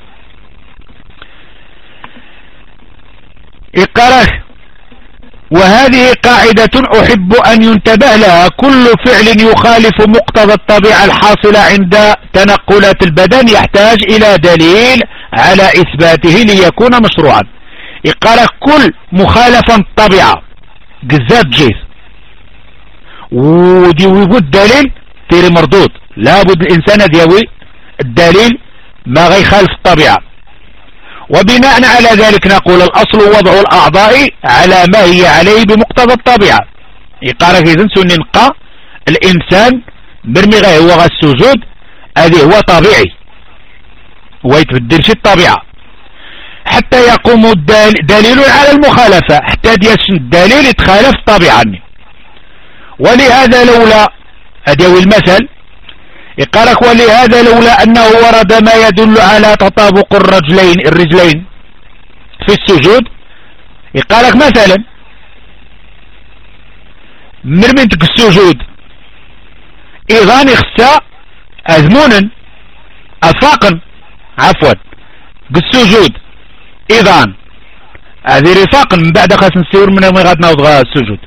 Speaker 1: إقارك وهذه قاعدة أحب أن ينتبه لها: كل فعل يخالف مقتضى الطبيعة الحاصلة عند تنقلات البدن يحتاج إلى دليل على إثباته ليكون مشروعا. إقارك كل مخالفا الطبيعة قزات جيس ودي وجود دليل تيري مردود، لابد الإنسان ديوي الدليل ما غيخالف الطبيعة. وبناء على ذلك نقول الأصل وضع الأعضاء على ما هي عليه بمقتضى الطبيعة. يقارك إذن سن نلقى الإنسان برمي غير هو السجود هذه هو طبيعي ويتبدل شي الطبيعة حتى يقوم دليل على المخالفة، حتى ديش الدليل يتخالف الطبيعة. ولهذا لولا أدوي المثل يقالك ولهذا لولا أنه ورد ما يدل على تطابق الرجلين الرجلين في السجود. يقالك مثلا مرمنتك السجود إذان اخسى أذمونا أفاقا عفوا بالسجود إذان هذه رفاقا من بعد خاص نسير من غادنا وضغى السجود.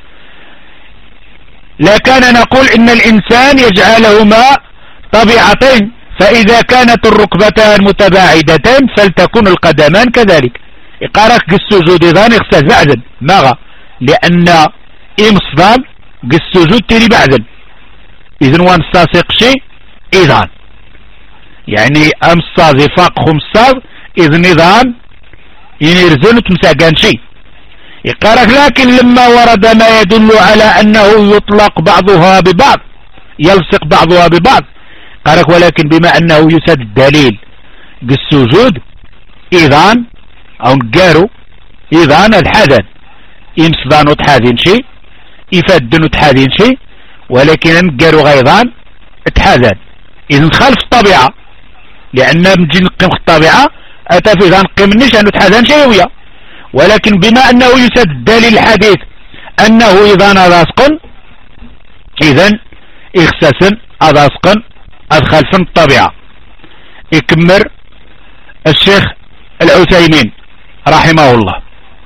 Speaker 1: لكان نقول إن الإنسان يجعلهما طبيعتين، فإذا كانت الركبتان متباعدتان فلتكن القدمان كذلك. إقارك السجود إذان اخسى زعدا ماغا لأن إمصدام السجود تري بعدا إذن وانستاسق شيء إذن يعني أمصازي فاق خمساز إذن إذن ينرزل تمساقان شيء يقارك. لكن لما ورد ما يدل على أنه يطلق بعضها ببعض يلصق بعضها ببعض قالك ولكن بما أنه يسد الدليل بالسجود إذن أو نقارو إذن الحدث يمصدان وتحاذين شيء يفدن وتحاذين شيء ولكن نقارو غيظان تحاذن إذن خالف الطبيعة لأن نجي نقيم الطبيعة أتى في ذا نقيم النش أنه تحاذن شيئوية ولكن بما أنه يسد الدليل الحديث أنه إذا أذاسقن إذن إخساسا أذاسقن أدخل في الطبيعة. يكمر الشيخ العثيمين رحمه الله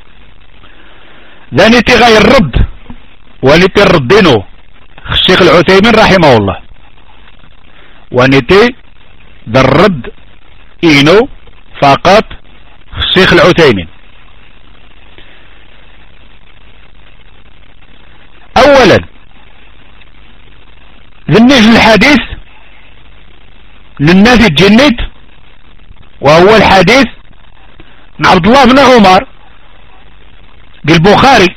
Speaker 1: ذانيتي غير الرد ونتي الردينو الشيخ العثيمين رحمه الله ونتي ذا الرد إينو فقط الشيخ العثيمين. أولا ذنج الحديث للناس الجنيت وهو الحديث مع عبد الله بن عمر بالبخاري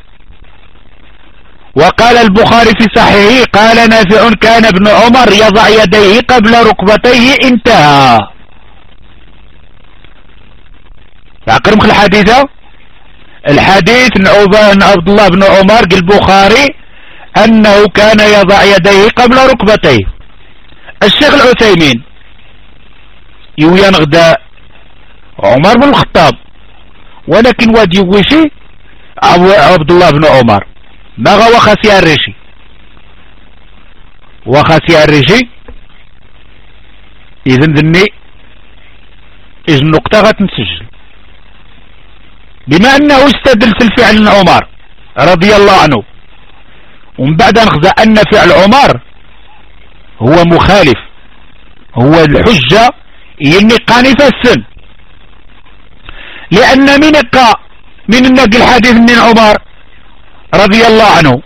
Speaker 1: وقال البخاري في صحيحه قال نافع كان ابن عمر يضع يديه قبل ركبتيه انتهى. فأقرمك الحديثة الحديث عن عبد الله بن عمر بالبخاري أنه كان يضع يديه قبل ركبتيه. الشيخ العثيمين يويان غدا عمر بن الخطاب ولكن وادي وشي عبد الله بن عمر ما غوا خاسي الرشي وخاسي الرشي إذن ذني إذن نقطة غتنسجل بما أنه استدل في الفعل عمر رضي الله عنه ومن بعد نخذ أن فعل عمر هو مخالف هو الحجة يني قاني فالسن لأن من قا من النقل الحديث من عمر رضي الله عنه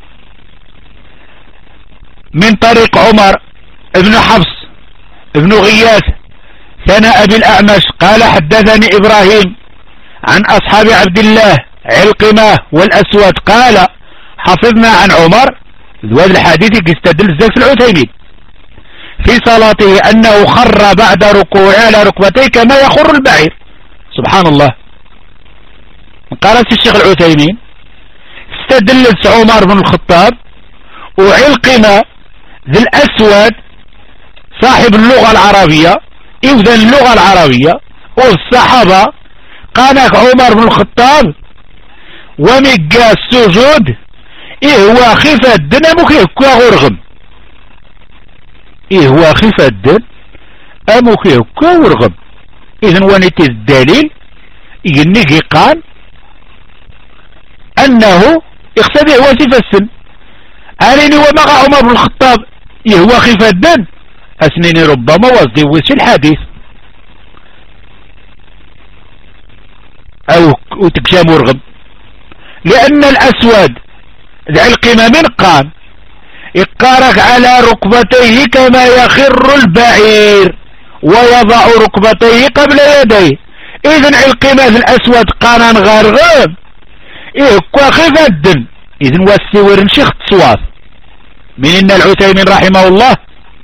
Speaker 1: من طريق عمر ابن حفص ابن غياث ثناء بالأعمش قال حدثني إبراهيم عن أصحاب عبد الله علقمة والأسود قال حفظنا عن عمر ذو الحديث يستدل الزكس العثيمين في صلاته أنه خر بعد ركوعه على ركبتيه كما يخر البعير. سبحان الله. قالت الشيخ العثيمين استدلت عمر بن الخطاب وعلقمة ذي الأسود صاحب اللغة العربية إذن اللغة العربية والصحابة قالك عمر بن الخطاب ومقا السجود إيه هو خفة الدن أموكي غرغم إيه هو خفة الدن أموكي غرغم. إذن ونتي الدليل ينهي قال أنه اقتدع وصف السن أريني ومغى عمر بن الخطاب يهوى خفة الدن أسنيني ربما وصدي وصف الحديث أو تكشى مرغم لأن الأسود ذا القمة من قام اقارك على ركبتيه كما يخر البعير ويضع ركبتيه قبل يديه. إذن علقمة الأسود قانا غارغام إيه كوا خفة الدن إذن والسور نشيخ تصواف من إن العثيمين رحمه الله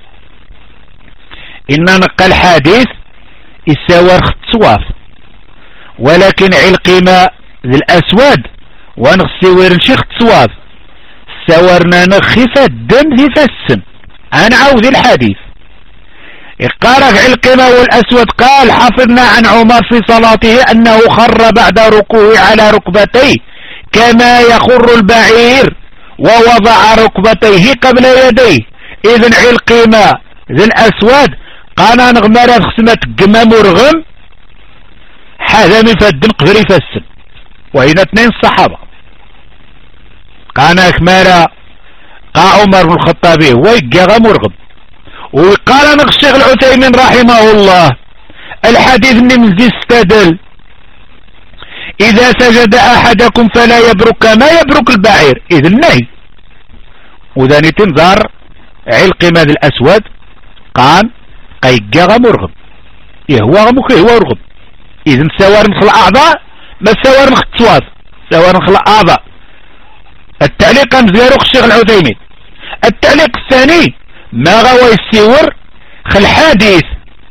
Speaker 1: إن نقل الحديث السور تصواف ولكن علقمة الأسود ونغسور نشيخ تصواف سورنا نخفة الدم في فسن أنا عاوذ الحديث قارك علقمة والأسود قال حفظنا عن عمر في صلاته أنه خر بعد ركوعه على ركبتيه كما يخر البعير ووضع ركبتيه قبل يديه. إذن علقمة ذي الأسود قال نغمر خسمة قمة مرغم حذا من فد قدر يفسن وهنا اثنين الصحابة قال اكمالا قا عمر بن الخطاب ويقى مرغم وقال نغ الشيخ العثيمين رحمه الله الحديث نمزي استدل إذا سجد أحدكم فلا يبرك كما يبرك البعير. إذن نهي. وذاني تنظر علق ماذا الأسود قام قيقا غمرغب يهوى غمك يهوى رغب. إذن سوار نخل أعضاء ما سوار نخل تصواف سوار نخل أعضاء. التعليق مزيروخ الشيخ العثيمين. التعليق الثاني ما غوى يسيور خل حديث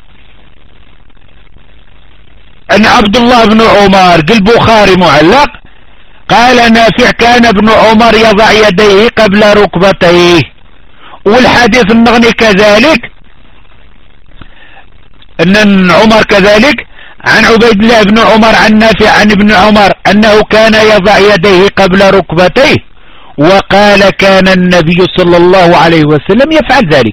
Speaker 1: أن عبد الله بن عمر البخاري معلق قال نافع كان ابن عمر يضع يديه قبل ركبتيه. والحديث النغني كذلك أن عمر كذلك عن عبيد الله بن عمر عن نافع عن ابن عمر أنه كان يضع يديه قبل ركبتيه وقال كان النبي صلى الله عليه وسلم يفعل ذلك.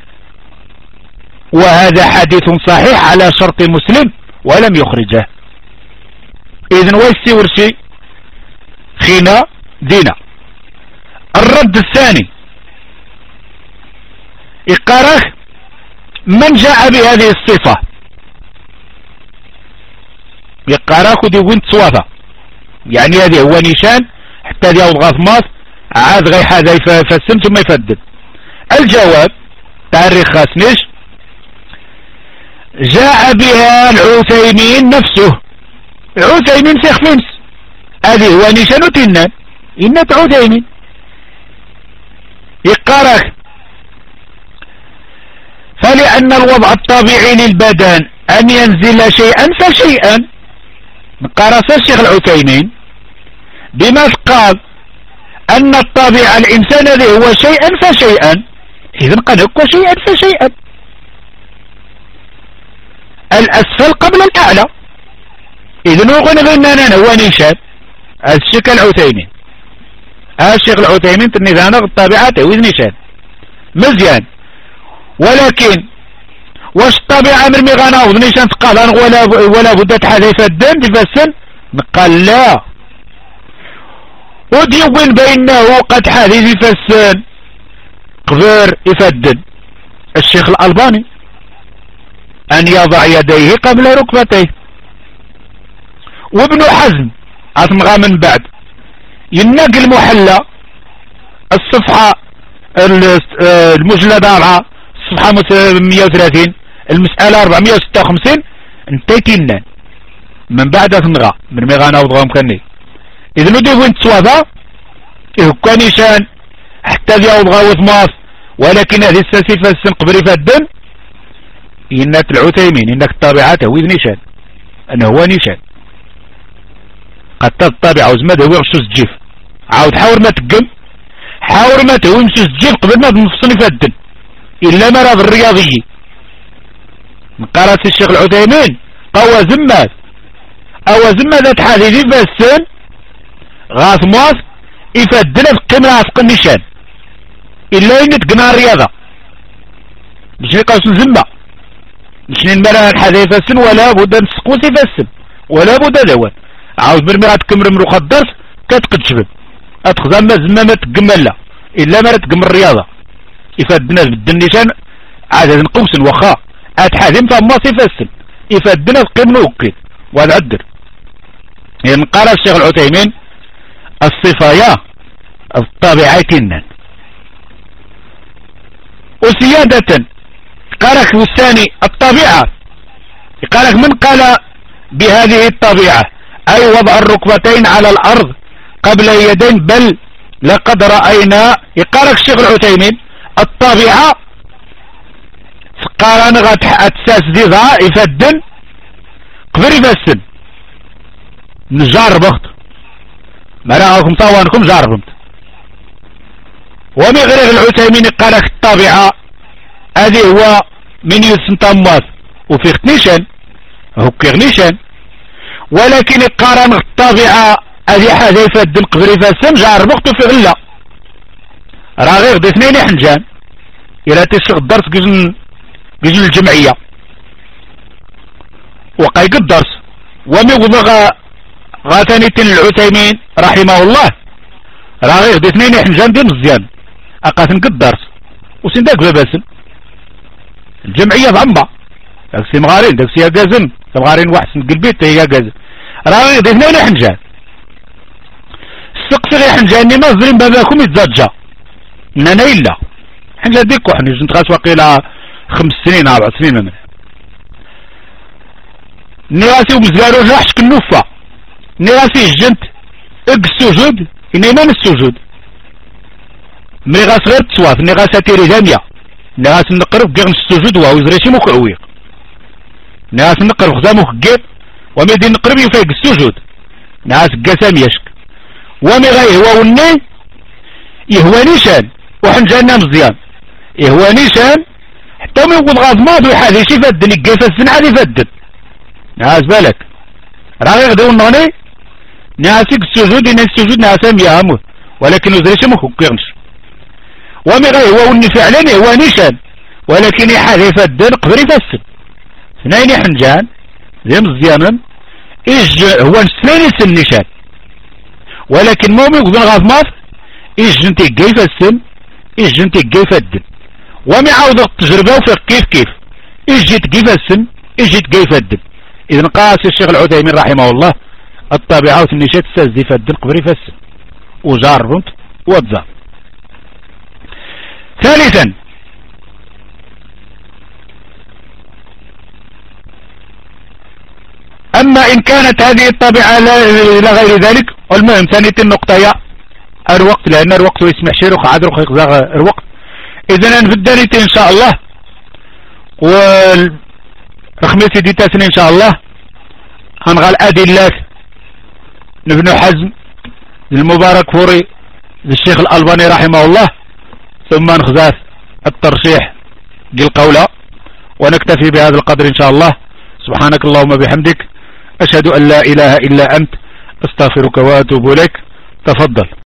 Speaker 1: وهذا حديث صحيح على شرط مسلم ولم يخرجه. إذن ويسيور شيء خينا دينا. الرد الثاني إقارة من جاء بهذه الصفة يقارك ودي وين تصوافة يعني هذه هو نيشان حتى دي أوضغاث مصر عاد غي هذا يفسم ثم يفدد. الجواب تاريخ خاسنش جاء بها العثيمين نفسه. عثيمين شيخ فنس هذه هو نيشان تنان إنك عثيمين يقارك فلأن الوضع الطبيعي للبدن أن ينزل شيئا فشيئا. قرص الشيخ العثيمين بما قال أن الطبيعة الإنسان هذا هو شيئا فشيئا. إذن قد هو شيئا فشيئا الأسفل قبل الأعلى. إذن وقنا بأننا هو نيشان الشيخ العثيمين الشيخ العثيمين تنظان الطبيعة تهوز نيشان مزيان. ولكن واش الطبيعة من مغانا وضنيشان تقالان ولا ولا بد تحذف الدم تفسن قال لا وديوين بينه قد حذف يفسن قبر يفدن الشيخ الألباني أن يضع يديه قبل ركبتيه. وابن حزم أتمغى من بعد ينقل المحلى الصفحة المجلدة الصفحة مية وثلاثين المسألة أربعمية وستة وخمسين انتيتنا من بعد تنغى من مغانا وضغى مكاني. إذن ودي وين تسواذا كانيشان حتى ذي أوضغى وثماث ولكن هذه الساسفة السنقبري فالدم إنك العثيمين إنك الطابعات هو نيشان أنه هو نيشان قد الطابعة وزماد هو غشوز الجيف عاود حاور ما تقم حاور ما تهوي مشوز الجيف قبل ما تنفصني فالدم إلا مرض الرياضي. من قرأت الشيخ العثيمين قوى زمات أو زمة ذات حديثي فالسن غاث مواس يفدنا في قيمة عسق النشان إلا إن تقنع الرياضة مش نقاس الزمة مش نمرا الحديث فالسن ولا بد نسقوسي فالسن ولا بد دوان عاوز برمي غاتكمر مروخ الدرس كتقد شبب أتخزان ما زمة ما تقمل لا إلا ما تقم الرياضة يفدنا بالدنيشان عدد قوس وخاء اتحاذم فما يفسل يفدنا القيم وكيد والعدر. يعني قال الشيخ العثيمين الصفايا الطابعتين وسيادة قالك والثاني الطبيعة قالك من قال بهذه الطبيعة أي وضع الركبتين على الأرض قبل اليدين بل لقد رأينا يقالك الشيخ العثيمين الطبيعة قارن غات أتساس ديضا يفدن قبر يفسن نجار بخت ما راكم طوانكم جاربمت. ومن غير العثيمين قالك الطبيعة هذه هو من يسن طماث وفي اختنيشان هو كيغنيشان ولكن قارن الطبيعة هذه حاجة يفدن قبر يفسن جار بخت في غلا راه غير غدي اثنين حنجان إلا تشغل الدرس جزن جزن الجمعية وقايق الدرس. ومن وضغ غاتاني تن العثيمين رحمه الله راه غير غدي اثنين حنجان دي مزيان أقاسن قد الدرس وسين داك باباسن الجمعية ضمة داك سي مغارين داك سي ياقازن مغارين وحسن قلبيت هي ياقازن راه غير اثنين حنجان السقسي غير حنجاني ما زرين باباكم يتزاجا انا الا حنجا ديك وحنا جنت غاس واقيلا خمس سنين اربع سنين من نيراسي ومزقارو جاحش كنوفا نيراسي جنت اق السجود انيمان السجود ملي غاس غير تصواف ني غاس اتيري جامية ني غاس نقرب كيغن السجود وهو زريشي مكعويق ني غاس نقرب خزامو كيب ومي دي نقرب يفايق السجود ني غاس قسام يشك ومي غاي هو وني يهواني شان وحنجانا مزيان يهواني شان حتى ما يقول غاز ماضي وحالي شي فدن يقيفا السن عادي فدن نعاس بالك راه يغدو النوني ناسك السجود ناس السجود ناسا يامو ولكن وزريش ما كيغنش ومي غير هو وني فعلا هو نيشان ولكن يحالي فدن قبري فسن اثنين حنجان زي مزيانا ايج هو نسلاني سن نيشان ولكن مومي يقول غاز ماضي ايج جنتي كيف السن ايج جنتي كيف الدن ومي عاود التجربة وفيق كيف كيف ايج جيت كيف السن ايج جيت كيف الدن اذن قاس الشيخ العثيمين رحمه الله الطبيعة وتنشات تسازدي فالدن قبري فالسن وجاربنت واتزار. ثالثا اما ان كانت هذه الطبيعة الى غير ذلك والمهم ثانية النقطة هي الوقت لان الوقت يسمح شيرخ عدرخ يقزاغ الوقت اذن نبدأ ان شاء الله والخميس دي تاسن ان شاء الله هنغال ادلات ابن حزم المبارك فوري للشيخ الألباني رحمه الله ثم نخزاف الترشيح للقولة ونكتفي بهذا القدر ان شاء الله. سبحانك اللهم بحمدك اشهد ان لا اله الا انت استغفرك واتوب اليك. تفضل.